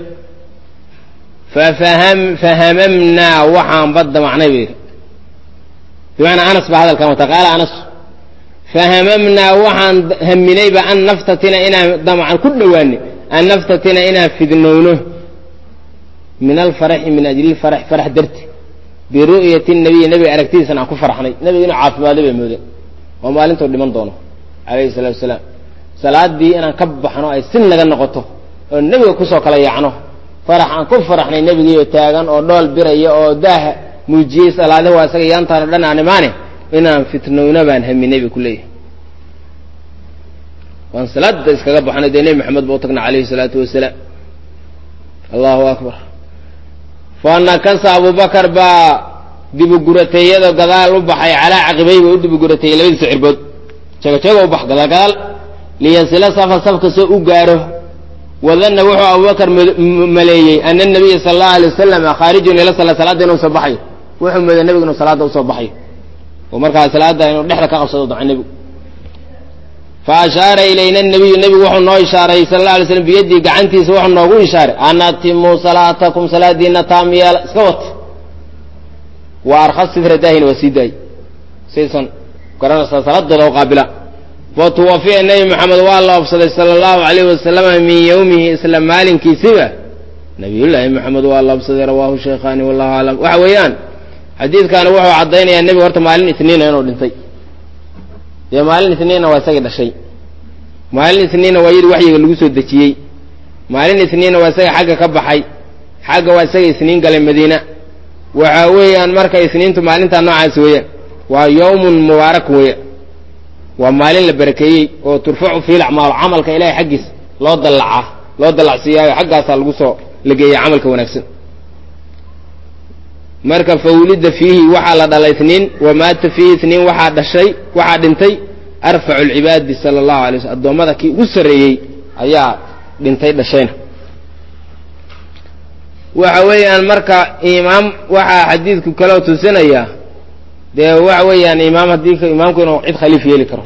فهممنا وحان بد مع نبي بمعنى أنس بهذا الكلام قال أنس فهممنا وحان همني بأن نفتتنا إنا دمعا كل واني أن نفتتنا إنا في ذنونه من الفرح من أجل الفرح فرح درت برؤية النبي أركتين سنة كفرحني نبي إنه عاف ما لبي مودي وما لنتو لمن دونه عليه الصلاة والسلام صلاة دي أنا كبحنا أي سن لغا نقطه النبي كسو كلا يعنه فرحان كفرحنا النبي يتاغن أو دول بري أو داه مجيء صلاة واسق ينطر لنا عنمانه إنا فتنونا بان هم النبي كله وان صلاة إسكا كبحنا دي نبي محمد بوطقنا عليه الصلاة والسلام الله أكبر فأنا كنس أبو بكر با ديبو قرتي يدو قضاء وبحي على عقبيه وديبو قرتي لبين سعر بود شاكا وبح قضاء ليصل صفك سوء قاره وظن وحو أبو بكر مليي أن النبي صلى الله عليه وسلم خارج إلى صلاة دينه صباحي وحمد النبي إنه صلاة صباحي ومركز صلاة دينه نحن كأبصد عن النبي فأشار إلينا النبي وحو النبي إشارة صلى الله عليه وسلم بيدي قعنتي سوحو النبي إشارة أن أتموا صلاتكم صلاة ديننا تامية سكوت وأرخص سفر داهن وسيداي سيسا قرأنا صلاة دينه قابلة وتوفي النبي محمد والله صلى الله عليه وسلم من يومه إسلام مالين كيسبة نبي الله محمد والله صلى رواه الشيخان والله أعلم وحويان حديث كان وحو عضين يا النبي ورت مالين اثنين هنا ودنتي يا مالين اثنين واسجد الشيء مالين اثنين ويد وحي لغو دجيي مالين اثنين واسجد حاجه كبخاي حاجه واسجد اثنين قال المدينه وحويان marka اثنين maalinta noocaas weeyaan waa يوم مبارك weeyaan ومالين البركيي وترفع في الأعمال عملك إلهي حقس لا ضلع سياوي حقها صالقصو لقي عملك ونكسن مركب فولد فيه وحال الاثنين ومات فيه اثنين وحاد الشيء وحاد انتي أرفع العباد صلى الله عليه وسلم الدومة كي أسريي أيا بنتي دشين وحويا مركب إمام وحا حديثك كلاو تسنيا ده وعويان إمام هديك إمامك إنه عيد خليفة يلكره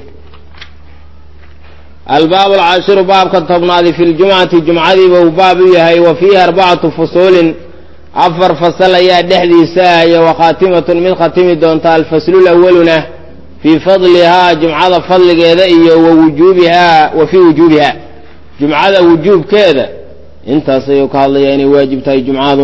الباب العاشر باب كتبنا في الجمعة وباب يهي وفيها 4 فصول عفر فصل يا دحدي ساية وخاتمة من خاتم دونتا الفصل الأولنا في فضلها جمعة فضل كذا ووجوبها وفي وجوبها جمعة وجوب كذا انت سيوك الله يعني واجب تاي جمعة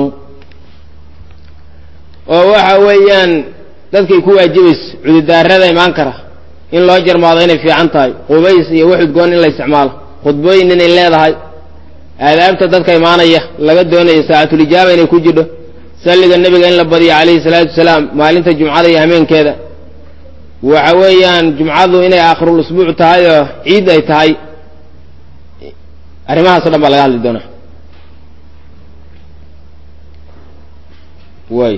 وحويان dadkay ku waajibis cududaarada iman kara in loo jarmaado inay fiican tahay qubays iyo wuxuu goon in la isticmaalo khudbooyin inay leedahay aadaabta dadka imaanaya laga doonayo saacatul ijaaba inay ku jidho salliga nabiga in la badiyo kaleey salaatu salaam maalinta jumcada iyo habeenkeeda waxa weeyaan jumcadu inay aakhirul usbuuc tahay oo ciid ay tahay arimahaas dhan baa laga hadli doonaa way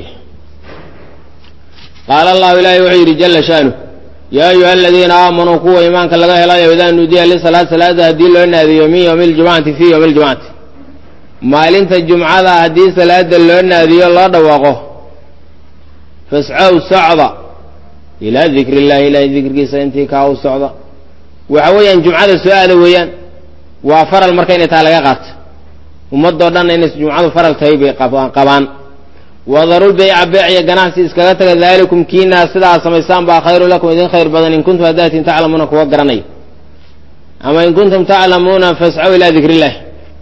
قال الله إلهي وحي جل شانه يا أيها الذين آمنوا قوة إيمانك لغا هلا إذا نودي للصلاة صلاة هدي لنا هذه يوم الجمعة في يوم الجمعة ما لنت الجمعة هدي صلاة لنا هذه الله دواقه فاسعوا الصعدة إلى ذكر الله إلى ذكر كيسا انتكاو الصعدة وعويا جمعة السؤال ويان وفر المركين تعالى قات ومدوا لنا إن الجمعة فرل تهيب قبان وذروا البيع بيع جناس إسكالتك ذلكم كينا سدع سميسان با خير لكم إذن خير بدن إن كنتم هدات تعلمون كوقرني أما إن كنتم تعلمون فاسعوا إلى ذكر الله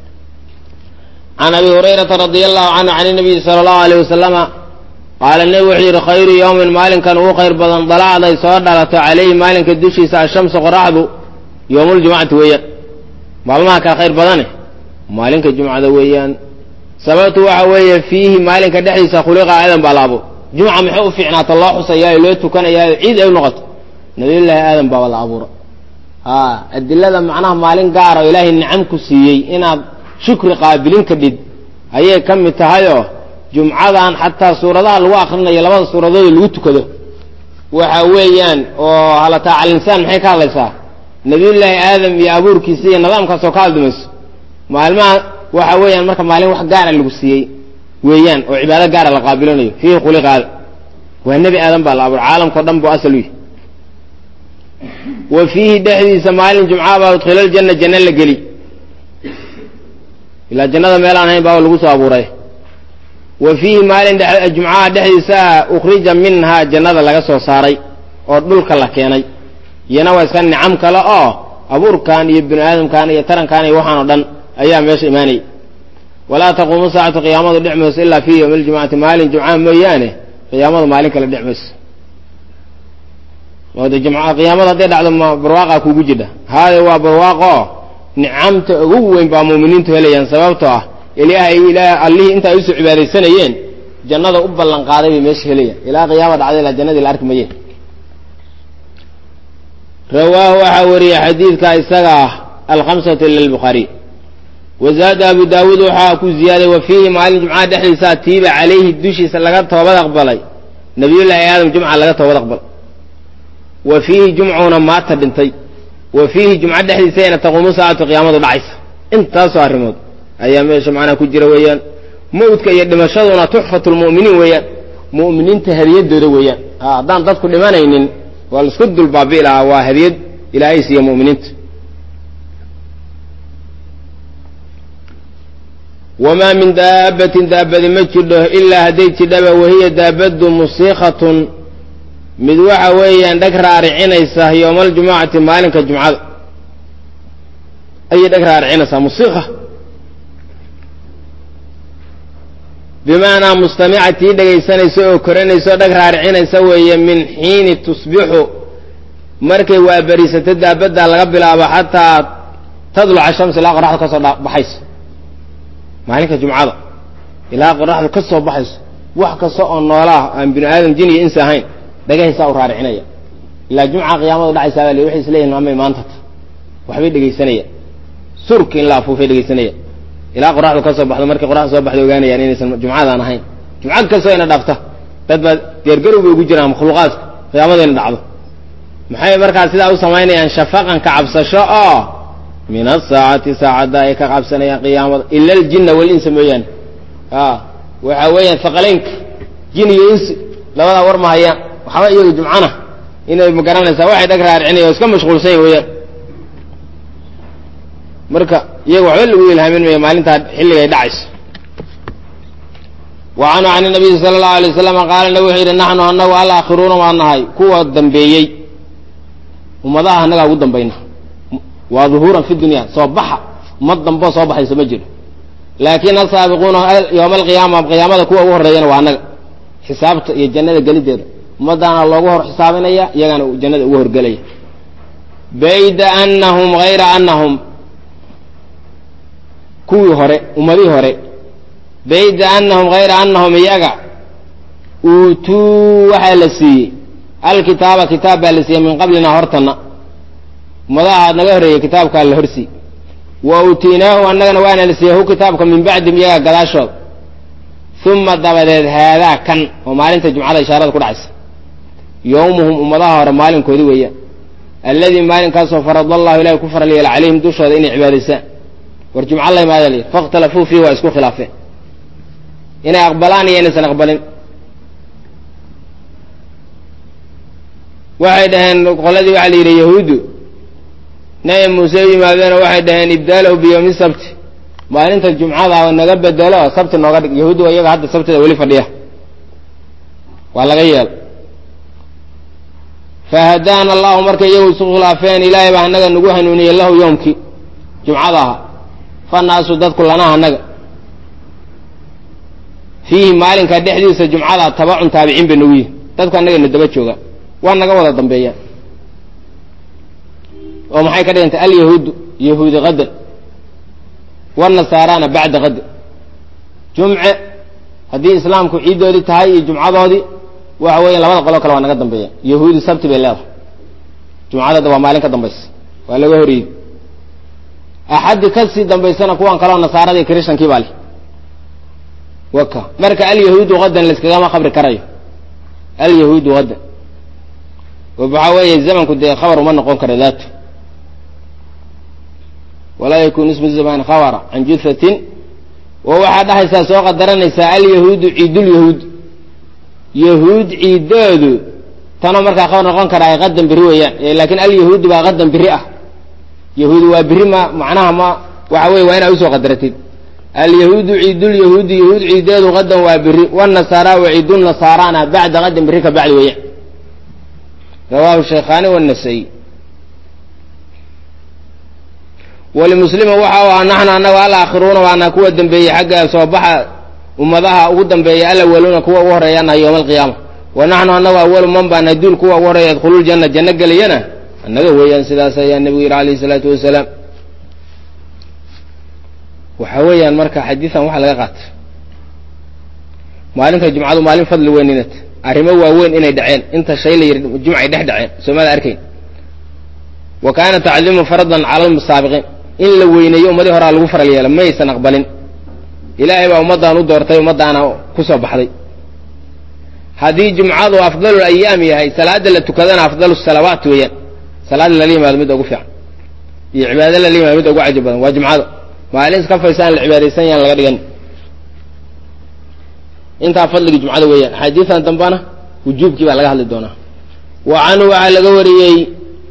عن أبي هريرة رضي الله عنه عن النبي صلى الله عليه وسلم قال النبي خير يوم مال كان هو خير بدن ضلع ذي صادرت عليه مال كدشي ساعة الشمس قرعبه يوم الجمعة ويا ما كان خير بدنه مال كالجمعة ويان سببت وحوية فيه مال كدحيس خلق آدم بالابو جمعة محو في عنات الله حسيا يلوت كان يا عيد أو نغط نبي الله آدم بالابو الدلالة معناه مالين قارة إلهي النعم كسيي إنا شكر قابلين كديد هي كم التهايو جمعة حتى سورة الواخرنا يلبس سورة الوت كده وحويان وعلى تاع الإنسان محيك الله يسا نبي الله آدم يا أبور كيسي نظام كسوكال دمس معلومة وحويان مركب مالين واحد قارة اللي كسيي ويان وعبادة قارة لقابلون فيه خلق هذا والنبي آدم بالعبر عالم قدام بأسلوه وفيه دحدي سمال الجمعة وادخل الجنة جنة لقلي إلى الجنة ميلان هاي باو لقصة أبوريه وفيه مال الجمعة دحدي ساعة أخرج منها جنة لقصة صاري ودلك الله كياني ينوى كان نعم كلا أبور كان يبن آدم كان يترن كان يوحان ودن أيام يش إيماني ولا تقوم ساعة قيامة الدعمس إلا في يوم الجمعة مال الجمعة ميانه قيامة مالك الدعمس وهذا الجمعة قيامة هذا على برواقة كوجدة هذا هو برواقة نعمت أقوى بمؤمنين تهليا سببته إلهي إلى الله أنت يسوع عبادة سنين جنة أبا لنقاضي بمش هليا إلى قيامة عدل الجنة الأرك مجين رواه حوري حديث كايسرة الخمسة للبخاري وزاد أبو داود وحاكو زيادة وفيه مع الجمعة دحل ساتيب عليه الدوشي سلقات توبة أقبلي نبي الله آدم جمعة لقات توبة أقبل وفيه جمعة ما تبنتي وفيه جمعة دحل سينة تقوم ساعة قيامة العيس انت صار موت أيام ايش معنا كجرة ويان موت كي يدمشدنا تحفة المؤمنين ويان مؤمنين تهريد دو ويان دان تذكر لمانا إنن والسد البابيلة وهريد إلى أيس يا مؤمنين وما من دابة مجده إلا هديت دابة وهي دابة مصيخة مدوعة وهي ذكر عرعنيسة يوم الجمعة مالك الجمعة أي ذكر عرعنيسة مصيخة بمعنى مستمعة دقيساني سوء كرنيسة ذكر عرعنيسة وهي من حين تصبح مركي وابريسة دابة لقبل حتى تطلع الشمس لا قرحة كسر بحيث مالك الجمعة إلى قرحة كسر بحيث وحكسر النولاء عن بن آدم جيني إنسى هين دقيه ساور رارعنية إلا جمعة قيامة دعي سالي وحي سليه المامي مانتت وحبيد دقي سنية سرك إلا فوفي دقي سنية إلا قرحة كسر بحث مركي قرحة سوى بحث وقاني يعني جمعة أنا هين جمعة كسر إنا دافته تدبا يرقروا بيقجرها مخلوقات قيامة إنا دعوه محايا مركز سيدا أو سمايني أن شفاقا كعبس شاء من الساعة ساعة دائك كعبسنا يا قيامة إلا الجن والإنس ميان وحاويا ثقلينك جن ينس لو هذا ورما هيا وحاويا يجي جمعنا إنه مقارنة سواحد أقرأ عرعني ويسكم مشغول سيء ويا مركا يقوى علو ويلهمين مالين حلقة يدعش وعنه عن النبي صلى الله عليه وسلم قال النبي حيث نحن أنه الآخرون وأنهاي كوة الدنبيي ومضاها نقا ودن بينها وظهورا في الدنيا صباحا مضن بو صباح يسمجر لكن السابقون يوم القيامة بقيامة كوة وهرين وعنق حسابت الجنة قليل مضان الله وهر حسابنا يغانا الجنة وهر قليل بيد أنهم غير أنهم كوي هري ومدي هري بيد أنهم غير أنهم يقع أوتوا وحلسي الكتاب كتاب لسي من قبلنا هرتنا مضاعد نغير كتاب كان الهرسي وأوتيناه أننا وانا لسيه كتابك من بعد مياه قلاشوض ثم دبدت هذا كان ومالين تجمع على إشارات كل عس يومهم ومضاها رمالين كودوية الذي مالين كاسو فرض الله إليه كفر لي العليم دوشة إني عباد الساء وارجمع الله ماذا لي فاختلفوا فيه واسكوا خلافه إنا أقبلاني إنا سنقبلين واحدهن قلدي وعلي اليهود نايم موسى ماذا واحدهن إبداله بيوم السبت ما أنت الجمعة ونقبل دله سبت النقد يهود ويجا هذا السبت ولي فديه ولا غير فهدانا الله مركا يوسف خلافين إلهي بأننا نقوها نوني الله يومك جمعتها فالناس ضد كلنا هنجا فيه مالين كدحديث جمعتها تبع تابعين بنويه تذكر أننا ندبت شوغا وأننا وضع ضمبيا ومحي كده أنت اليهود يهود غد والنصارى بعد غد جمعة هذه إسلامكم عيد هذه تهاي جمعة هذه وحوي لما قالوا كلام أنا قدم بيا يهود السبت بالله جمعة ده مالين قدم بس ولا يهوري أحد كسي دم بيسنا كوان كلام النصارى ذي كريشن كيبالي وكا مركا اليهود غدا لسكجا خبر كراي اليهود غدا وبحوي الزمن كنت خبر ومن نقول كردات ولا يكون اسم الزمان خبر عن جثة وواحد أحسا سوق درن يسأل اليهود عيد اليهود يهود عيدادو تنا مركا خبر نقول كراي غدا بريئة لكن اليهود بغدا بريئة يهود وبريما معناها ما وحوي وين أوسو قدرتين اليهود عيد اليهود يهود عيدادو غدا وبري والنصارى وعيد النصارى بعد غدا بريكا بعد ويع رواه الشيخان والنسائي ولمسلم وحوا نحن أنه الآخرون وأنا كوا الدنبي حق صباح ومضاها ودنبي الأولون كوا وهريانا يوم القيامة ونحن أنه أول من بأن يدول كوا وهريا يدخلوا الجنة جنة قلينا أنه هو ينسل سيئا النبي عليه الصلاة والسلام وحويا مركا حديثا وحلقات مالك الجمعة مالين فضل وينينت أرموا وين إن يدعين أنت شيء اللي الجمعة يدعين سماه أركين وكان تعليم فرضا على المسابقين إلا وين يوم مدي هرا الغفر لي لما يسنقبلن إلهي ومضى ندورتي ومضى أنا كسب بحري هذه جمعة وأفضل الأيام هي صلاة اللي تكذنا أفضل الصلوات ويا صلاة اللي ما مد أقول فيها عبادة اللي ما مد أقول عجبا وجمعة ما ليس كف إنسان العبادة سنة لغيرين انت فضلك جمعة ويا حديثا تنبانا وجوب كيف على هذا الدونا وعنه على قوري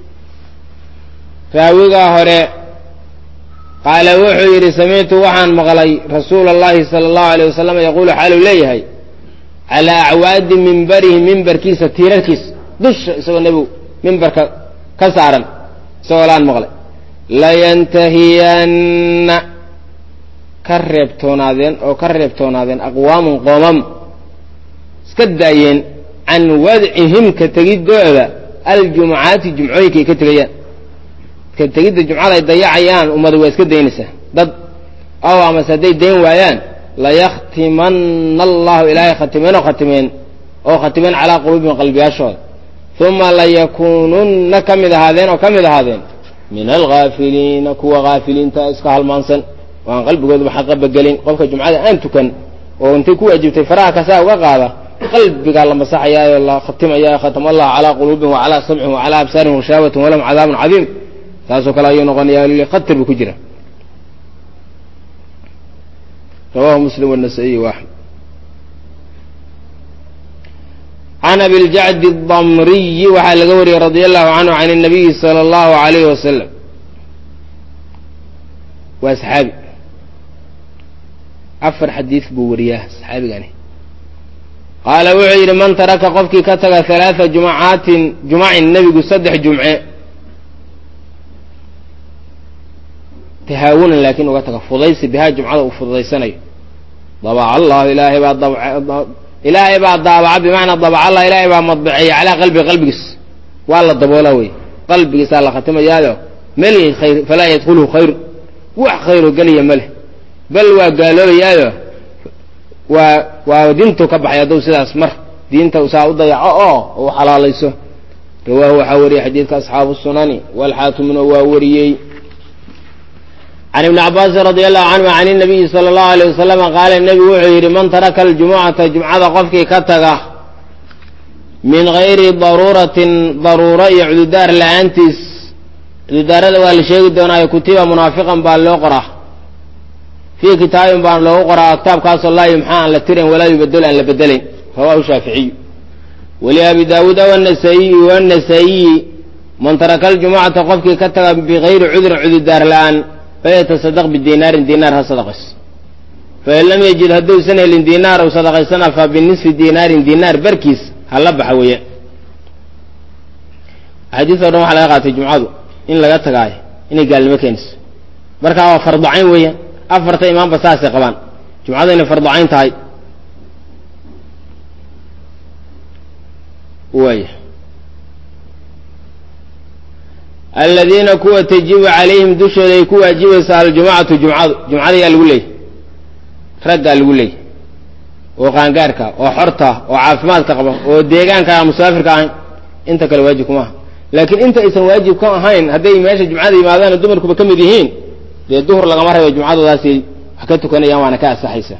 فاويغا هوري قال وحي سمعت وحن مغلي رسول الله صلى الله عليه وسلم يقول حال ليه على أعواد منبره منبر كيس تيركيس دش سوى النبي منبر كسارا سوى الآن مغلي لا ينتهين كربتونادين أو كربتونادين أقوام قومم سكداين عن وضعهم كتجد دعوة الجمعات جمعيك كتجيان كتجد الجمعة يضيع عيان وما ذو يسكدينسه ضد أو أما سدي دين وعيان لا يختمن الله إلهي ختمين وختمين أو ختمين على قلوبهم قلبها شهد ثم لا يكونن كم هذين وكم هذين من الغافلين كوا غافلين تأسكها المنصن وان قلب قلب حق بقلين قلبك الجمعة أنت كن وانت كوا أجبت فراك ساء وقاذا قلب قال لما صح يا الله ختم يا ختم الله على قلوبهم وعلى سمعهم وعلى أبصارهم وشاوة ولهم عذاب عظيم تاسو كلا ينغني اللي قتل بكجرة رواه مسلم والنسائي واحد عن أبي الجعد الضمري وحال قوري رضي الله عنه عن النبي صلى الله عليه وسلم وأصحابي أفر حديث بورياه أصحابي يعني قال وعير من ترك قفك كتغ 3 جمعات جمع النبي قصدح جمعة تهاونا لكن وقتك فضيس بها جمعة وفضيسني ضبع الله إلهي بعد ضبع بمعنى ضبع الله إلهي بعد مطبعي على قلبك والله ضبولوي قلبك سأل ختم ياله ملي خير فلا يدخله خير وح خير قلي مله بل وقالوا ياله ودينته كبح يدو سيدا اسمر دينته ساعود ضيعه وحلال ليسه رواه حوري حديث أصحاب السنن والحاكم من ووريي عن ابن عباس رضي الله عنه عن النبي صلى الله عليه وسلم قال النبي وحير من ترك الجمعة جمعة قفك كتغه من غير ضرورة عذدار لأنتس عذدار والشيء دون كتب منافقا باللقرة في كتاب باللقرة كتاب كاس الله يمحى عن لترين ولا يبدل عن لبدلين رواه الشافعي ولأبي داود والنسائي من ترك الجمعة قفك كتغه بغير عذدار لأن فيتصدق بالدينار دينار صدقس فإن لم يجد هدو سنة للدينار وصدق سنة فبالنصف دينار دينار بركيس hala baxa weeyaan axaadiis oo dhan waxaa laga qaatay jumcadu in laga tagaayo inay gaalnimo keenayso markaa waa farducayn weeyaan afarta imaanba saasay qabaan jumcadu inay farducayn tahay waaya aladiina kuwa tajibu calayhim dushooda ay ku waajibayso aljumcatu jumcadu jumcada yaa lagu leeyay raggaa lagu leeyay oo qaangaarka oo xorta oo caafimaadka qaba oo deegaanka musaafirka ahayn inta kale waajib kuma aha laakiin inta aysan waajib ka ahayn hadday meesha jumcada yimaadaan dumarkuba ka mid yihiin dee duhur lagama rabo jumcadoodaasi wax ka tukanayaan waana ka asaxaysa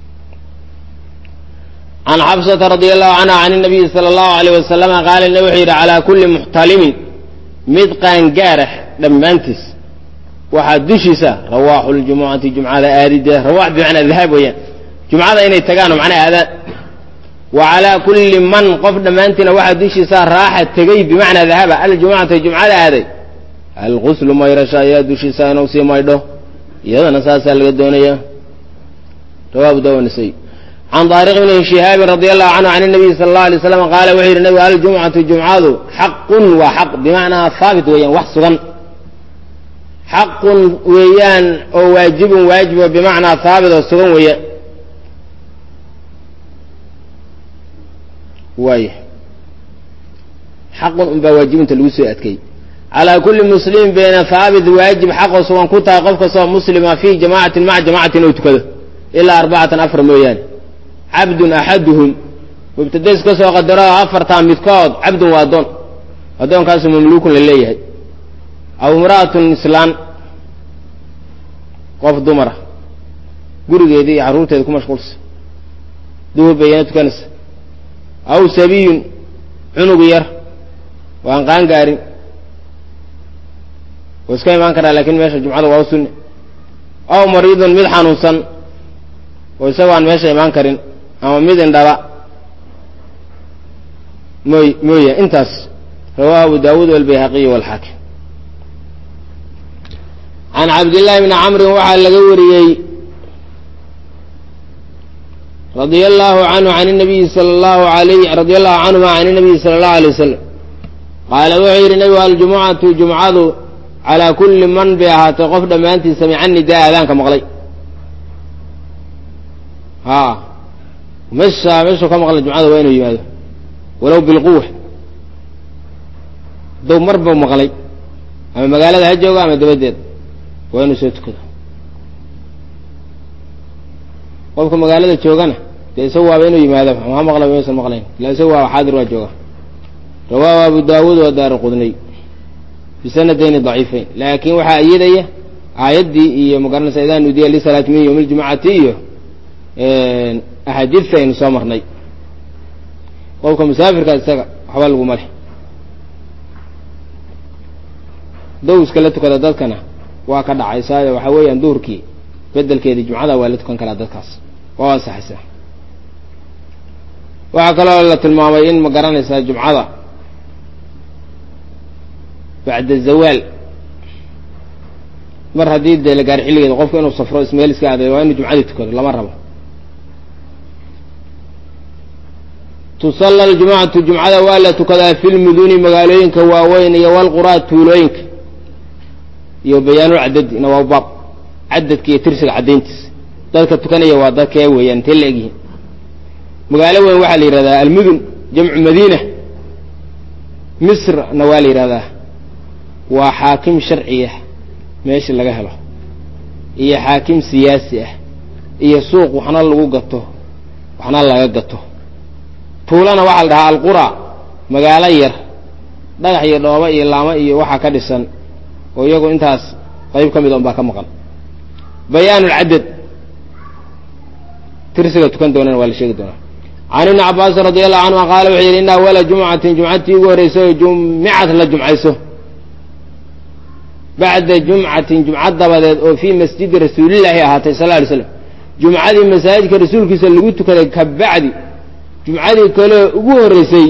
can xabsata radia allahu canha can inabiyi sala allahu alayh wasalama qaala ina wuxuu yidhi calaa kulli muxtalimin mid qaangaarax dhammaantiis waxaa dushiisa rawaaxu ljumucati jumcada aadideed rawaax bimacnaa dahaab weeyaan jumcada inay tagaan oo macnaha aadaan wa calaa kulli man qof dhammaantiina waxaa dushiisa raaxa tegey bimacnaa dahaba aljumucata jumcada aaday alguslu mayrasha ayaa dushiisa inuu sii maydho iyadana saasaa laga doonaya rawa abu daawud nasai can daariq bni shihaabin radia allahu canhu can inabiyi sala allahu alay slam qaala wuxuu yidhi nabigu aljumcatu jumcadu xaqun waa xaq bimacnaa haabit weeyaan wax sugan xaqun weeyaan oo waajibun waajibo bimacnaa haabit oo sugan weeyaan waaya xaqun unbaa waajibinta lagu soo adkeeyey calaa kulli muslimin bayna haabit waajib xaqoo sugan ku tahay qof kastoo muslima fii jamaacatin maca jamaacatin inuu tukado ilaa arbacatan afar mooyaane cabdun axaduhum mubtadays ka soo qadaro afartaa midkood cabdun waa addoon addoonkaasu mamluukun la leeyahay aw imra'atun islaan qof dumara gurigeedii iyo carruurteeda ku mashquulsa duhur bayana tukanaysa aw sabiyun cunug yar waan qaan gaarin oo iska imaan karaa laakiin meesha jumcada waa u sunne aw mariidun mid xanuunsan oo isago aan meesha imaan karin ama mid indhaba mooya intaas rawaahu abu daawuud walbayhaqiy walxaakim can cabdillaahi bni camrin waxaa laga wariyey radia allahu canhu can nabiyi sala allahu alayh radia allahu canhuma can inabiyi sala allahu alay wasalam qaala wuxuu yidhi nabigu aljumucatu jumcadu calaa kulli man bay ahaatay qof dhammaantii samica nidaa aadaanka maqlay meeshuu ka maqlay jumcada waa inuu yimaado walow bilquwa hadduu marba maqlay ama magaalada ha jooga ama dabadeed waa inuu soo tukado qofka magaalada joogana dee isagu waaba inuu yimaado ha maqla maysan maqlayn ila isagu waaba xaadir waa jooga rawaahu abu daawuud wa daara qudnay bisanadayni daciifayn laakiin waxaa iyadaya aayaddii iyo magaranaysa idaa nudiya lisalaati min yowmi ljumcati iyo axaadiidta aynu soo marnay qofka musaafirka isaga waxba laguma leh dawska la tukada dadkana waa ka dhacaysaayo waxaa weeyaan duhurkii bedelkeedii jumcada waa la tukan karaa dadkaas waa ansaxaysaa waxaa kaloo la tilmaamay in ma garanaysaa jumcada bacda zawaal mar haddii dee la gaari xilligeeda qofku inuu safro ismeel iska aaday waa inuu jumcadii tukado lama rabo tusalla aljumcatu jumcada waa la tukadaa fi lmuduni magaalooyinka waaweyn iyo walquraa tuulooyinka iyo bayaanulcadadi ina waa baab cadadka iyo tirsiga caddayntiisa dadka tukanaya waa dadkee weeyaan intay la egyihiin magaalo weyn waxaa la yidhahdaa almudun jamcu madiina misrna waa la yidhahdaa waa xaakim sharci ah meesha laga helo iyo xaakim siyaasi ah iyo suuq waxna lagu gato waxna laga gato tuulana waxaa la dhahaa alqura magaalo yar dhagax iyo dhoobo iyo laamo iyo waxaa ka dhisan oo iyagu intaas qayb ka mid on baa ka maqan bayaanulcadad tirsiga tukan doonana waa la sheegi doonaa can ibni cabaasin radi allahu canhuma qaala wuxuu yidhi ina awala jumcatin jumcatii ugu horreysa oo jumicad la jumcayso bacda jumcatin jumcad dabadeed oo fii masjidi rasuulillaahi ahaatay sal ly slam jumcadii masaajidka rasuulkiisa lagu tukaday ka bacdi jumcadii kaleo ugu horreysay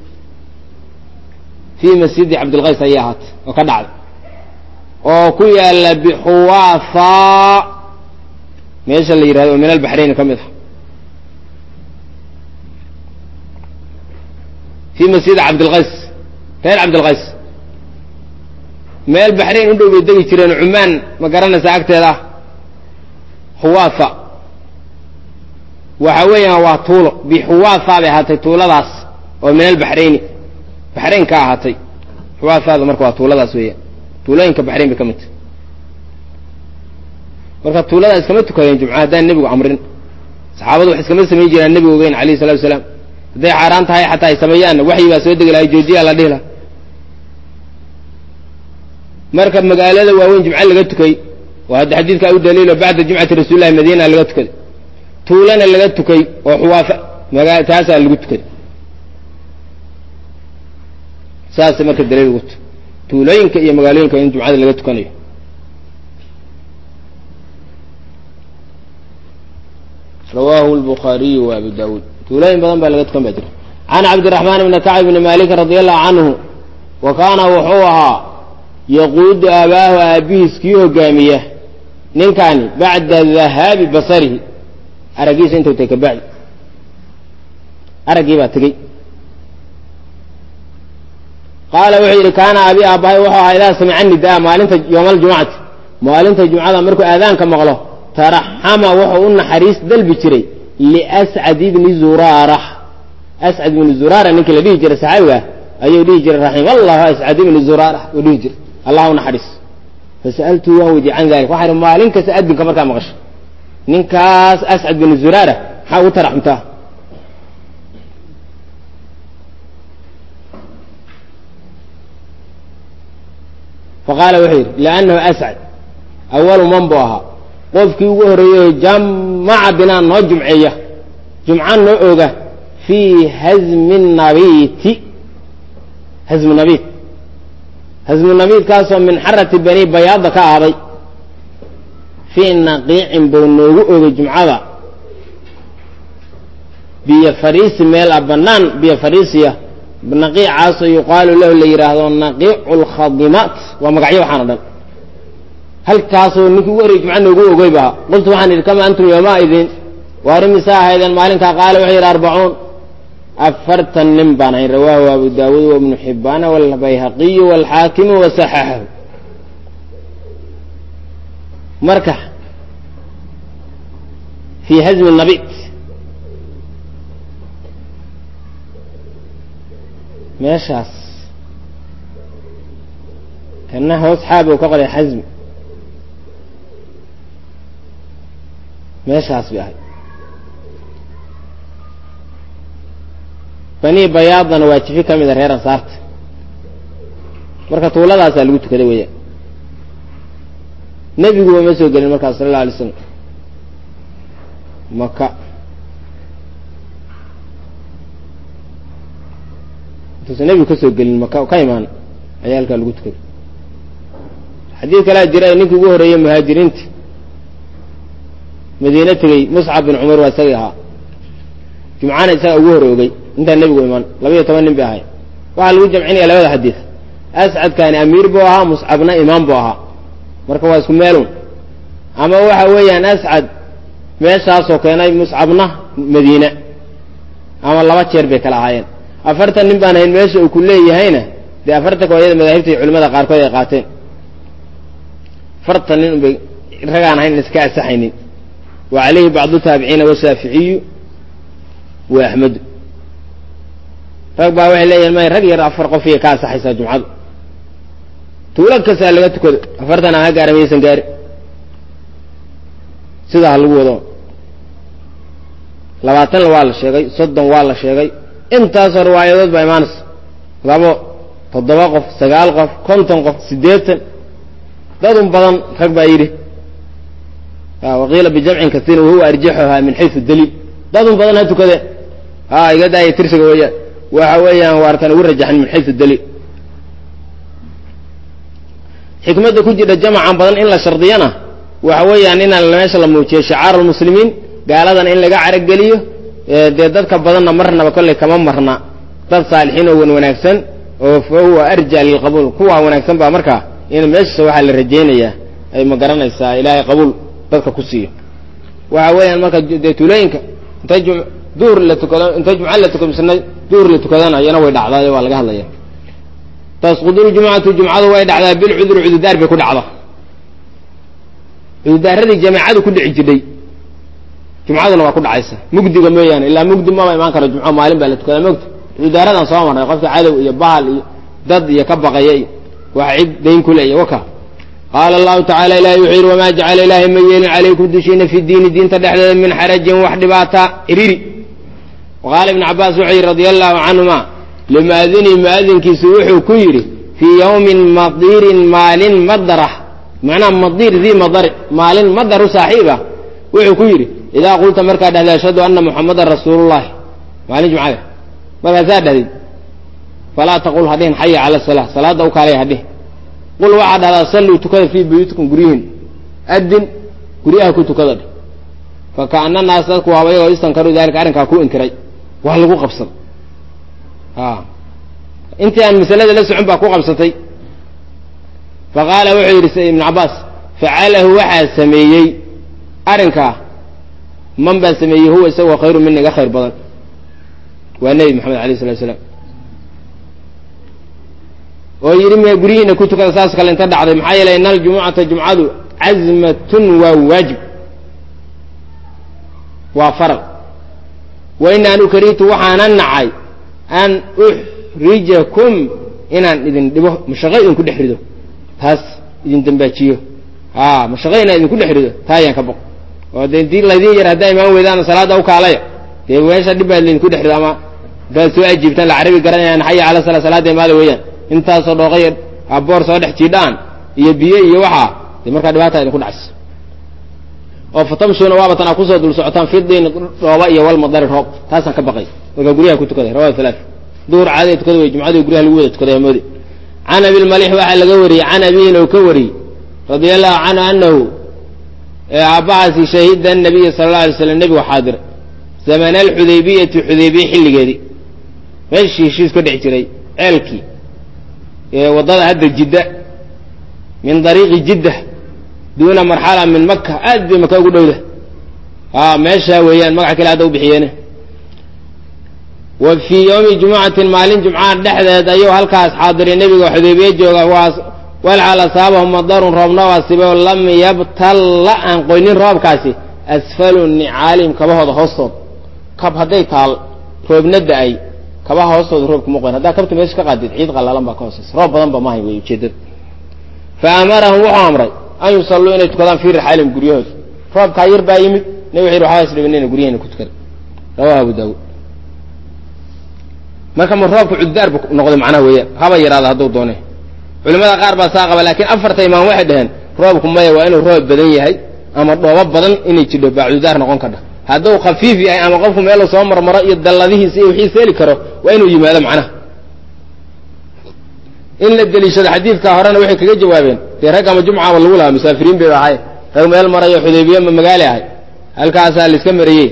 fii masjidi cabdilqays ayay ahaatay oo ka dhacday oo ku yaala bixuwaafa meesha la yidhahdo oo min albaxrayn ka mid ah fii masjidi cabdilqays reer cabdilqays meel baxrayn u dhow bay degi jireen cumaan ma garanaysa agteeda ah xuwaafa waxa weeyaan waa tuulo bixuwaafa bay ahaatay tuuladaas oo min albaxrayni baxrayn ka ahaatay xuwaafaada marka waa tuuladaas weeyaan tuulooyinka baxrayn bay ka mid tahay marka tuuladaas iskama tukadeen jumca haddaan nebigu amrin saxaabadu wax iskama samayn jiraan nebigu ogeyn alayhi salatu wasalaam hadday xaaraan tahay xataa ay sameeyaanna waxyi baa soo degi lahay joojiyaa la dhihi laha marka magaalada waaweyn jumca laga tukay waa hadda xadiidkaa u daliilo bacda jumcati rasuulillahi madiina laga tukaday tuulana laga tukay oo xuwaafa taasaa lagu tukaday saas marka daliil ugu tuulooyinka iyo magaalooyinka in jumcada laga tukanayo rawaahu الbukhaariyu wa abu daawuud tuulooyin badan baa laga tukan baa jira can cabdiraxmaan bni kacb bni malik radi allahu canhu wa kaana wuxuu ahaa yaquudu aabaahu aabihiis kii hogaamiya ninkaani bacda dahaabi basarihi araggiisa intuu tay ka bacdi araggii baa tegey qaala wuxuu yidhi kaana abi aabbahay wuxuu ahaa idaa samica nidaa maalinta yowma aljumcati maalinta jumcada markuu aadaanka maqlo taraxama wuxuu u naxariis dalbi jiray liascad ibni zuraara ascad ibni zuraara ninkii la dhihi jiray saxaabiga ayuu dhihi jiray raxima allahu ascad ibni zuraara uu dhihi jiray allah u naxariis fasa'altu waan weydiye can dalik waxaa ihi maalin kasta adinka markaa maqasho ninkaas ascad bini zuraara maxaa ugu taraxumtaa faqaala wuxuu yidhi liannahu ascad awalu man buu ahaa qofkii ugu horreeyey jamaca binaa noo jumceeya jumca noo oga fii hazmi nabiiti hazmu nabiit hazmu nabiidkaasoo min xarati bani bayaada ka ahday fii naqiicin buu noogu ogay jumcada biyo fariisi meel ah bannaan biyo fariisiya naqiicaasoo yuqaalu lahu la yidhaahdo naqiicu lkhadimaat waa magacyo waxaana dhan halkaasoo ninkii ugu horreyey jumca noogu ogey baha qultu waxaan idhi kama antum yoomaidin waari mise ahaydeen maalinkaa qaala wuxuu yidhi 40 afartan nin baan ahayn rawaahu abu daawuud wabnu xibbaana walbayhaqiyu walxaakimu wasaxaxahu marka fii hazmi nabiit meeshaas kana hoos xaab uu ka qoray xasmi meeshaas bay ahay bani bayaadana waa jifi ka mida reer ansaarta marka tuuladaasaa lagu tukaday weeyaan nebiguba ma soo gelin markaas sala alla alay slam maka intuusan nebigu ka soo gelin maka ka imaan ayaa halkaa lagu tukaday xadiid kalaa jira ninkii ugu horreeyey muhaajiriinta madiine tegey muscab bin cumar waa isagii ahaa jumcana isaga ugu hore ogey intaan nebigu iman 12 nin bay ahay waxaa lagu jamcinaya labada xadiid ascadkaani amiir buu ahaa muscabna imaam buu ahaa marka waa isku meelun ama waxa weeyaan ascad meeshaasoo keenay muscabna madiine ama 2 jeer bay kala ahaayeen 40 nin baan ahayn meesha uu ku leeyahayna dee 40 kooyada madaahibta iyo culimada qaarkood ay qaateen 40 nin bay ragaan ahayn iska asaxaynin wa alayhi bacdu taabiciina wasaaficiyu wa axmed rag baa waxay leeyihin may rag yar 4 qof iyo ka asaxaysaa jumcadu tuulo kastaa laga tukado 40 aha gaara maysan gaari sidaa ha lagu wado 20 waa la sheegay 30 waa la sheegay intaasoo riwaayadood baa imaanaysa 2 7 qof 9 qof 50 qof 80 dadun badan rag baa yidhi waqiila bijamcin kasiirin wahuwa arjaxuhaa min xaysu daliil dadun badan ha tukadeen iga daaya tirsiga weeyaan waxa weeyaan waarkan ugu rajaxan min xaysu daliil xikmadda ku jirta jamacan badan in la shardiyana waxa weeyaan inaan meesha la muujiyo shicaar almuslimiin gaaladana in laga carageliyo dee dadka badanna marnaba kollay kama marna dad saalixiin oo wanaagsan oo fa huwa arja lilqabuul kuwa wanaagsan baa markaa in meesha waxaa la rajaynayaa ay ma garanaysaa ilaahay qabuul dadka ku siiyo waxa weeyaan marka dee tuulooyinka intay duhur la tukado intay jumca la tukado misna duur la tukadana iyana way dhacdaa waa laga hadlaya tasqudu ljumcatu jumcadu way dhacdaa bilcudri cududaar bay ku dhacda cududaaradii jamaacadu ku dhici jidhay jumcaduna waa ku dhacaysa mugdiga mooyaane ilaa mugdi maba imaan karo jumco maalin baa la tukadaa mogta cududaaradan soo marnay qofka cadow iyo bahal iyo dad iyo ka baqaya iyo wax cid dayn kule iyo waka qaala allahu tacala ilahi wuxuu yidhi wamaa jacala ilaahay ma yeelin calaykum dushiina fi diini diinta dhexdeeda min xarajin wax dhibaata iriri waqaala ibnu cabaas wuxuu yidhi radia allahu canhuma limu'adini mu'adinkiisu wuxuu ku yidhi fii yawmin madirin maalin madarah macnaha madir dii madari maalin madaru saaxiib ah wuxuu ku yidhi idaa qulta markaa dhahda ashhadu anna muxamadan rasuulullahi maalin jumcada markaasaa dhahdid falaa taqul hadhihin xaya cala salaa salaada u kaalaya hadhihin qul waxaa dhahdaa salluu tukada fii buyuutikum guryihin adin guryaha ku tukada dheh fakaana naas dadku waaba iyagoo istankaruu daalika arrinkaa ku inkiray waa lagu qabsada intii aan masalada la socon baa ku qabsatay faqaala wuxuu yidhi ibnu cabaas facalahu waxaa sameeyey arrinkaa man baa sameeyey huwa isagoo khayru mina iga khayr badan waa nebi maxamed alayh salatu salaam oo yidhi me guryihiina ku tukada saas kale inta dhacday maxaa yeelay ina aljumucata jumcadu cazmatun waa waajib waa faral wa ina an ukaritu waxaanan nacay an uxrijakum inaan idin dhibo mashaqo idinku dhex rido taas idin dambaajiyo mashaqo inaan idinku dhex rido taa ayaan ka boq oo de intii laydin yar haddaa imaan weydaana salaada u kaalaya dee meesha dhib baa idinku dhex rido ama intaad soo ajiibtaan la carabi garanayaan xaya cala sala salaada imaada weeyaan intaasoo dhooqaya aboor soo dhex jiidhaan iyo biyo iyo waxaa dee markaa dhibaata idinku dhacsa oo fatamshuuna waabatan aa kusoo dul socotaan fi diini dhooba iyo walmadari roob taasaan ka baqay markaa guryaha ku tukaday rawaa halaa duhur caadada tukada wey jumcadii guryaha lagu wada tukaday hamoodi can abilmalix waxaa laga wariyey can abihin ou ka wariyey radia allahu canhu anahu aabbahaasi shahida nabiya sala alla alay slam nebigu xaadir zamana alxudaybiyati xudaybiye xilligeedii meeshii heshiis ka dhex jiray ceelkii waddada hadda jidda min dariiqi jidda duuna marxala min maka aad bay maka ugu dhowda meeshaa weeyaan magaca kale hadda u bixiyeene wa fii yawmi jumucatin maalin jumcaha dhexdeed ayuu halkaas xaadiray nebiga xudaybiye jooga walxal asaabahum madarun roobna waasibo lam yabtalla aan qoynin roobkaasi asfalu nicaalihim kabahooda hoostood kab hadday taal roobna da-ay kabaha hoostooda roob kuma qoyn haddaa kabta meesha ka qaadid ciid qallalan baa ka hooseysa roob badan ba mahay wey ujeedada fa amarahum wuxuu amray an yusalluu inay tukadaan fii rixaalihim guryahooda roobkaa yar baa yimid nebi wuxu yidhi waxbaa isdhibinayna guryahayna ku tukada rawahu abu daawuud marka ma roobka cuddaar bu noqday macnaha weeyaan haba yaraada hadduu doone culimada qaar baa saa qaba laakiin afarta imaam waxay dhaheen roobku maya waa inuu roob badan yahay ama dhoobo badan inay jidho baa cuddaar noqon kadha hadduu khafiif yahay ama qofku meeluu soo marmaro iyo dalladihiisa iyo wixiis heli karo waa inuu yimaado macnaha in la deliishado xadiidkaa horena waxay kaga jawaabeen dee rag ama jumcaba lagu lahaa musaafiriin bay ahay rag meel marayo xudaybiye ma magaali ahay halkaasaa laiska marayey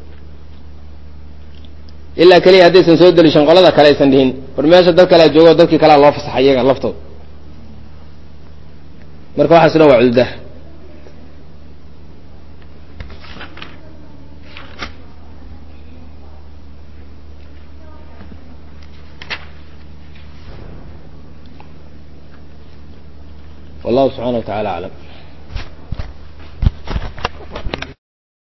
ilaa keliya haddaysan soo deliishan qolada kale aysan dhihin war meesha dad kalea joogo dadkii kalea loo fasaxay iyaga laftooda marka waxaas dhan waa cudurdaar wallahu subxaana wa tacala aclam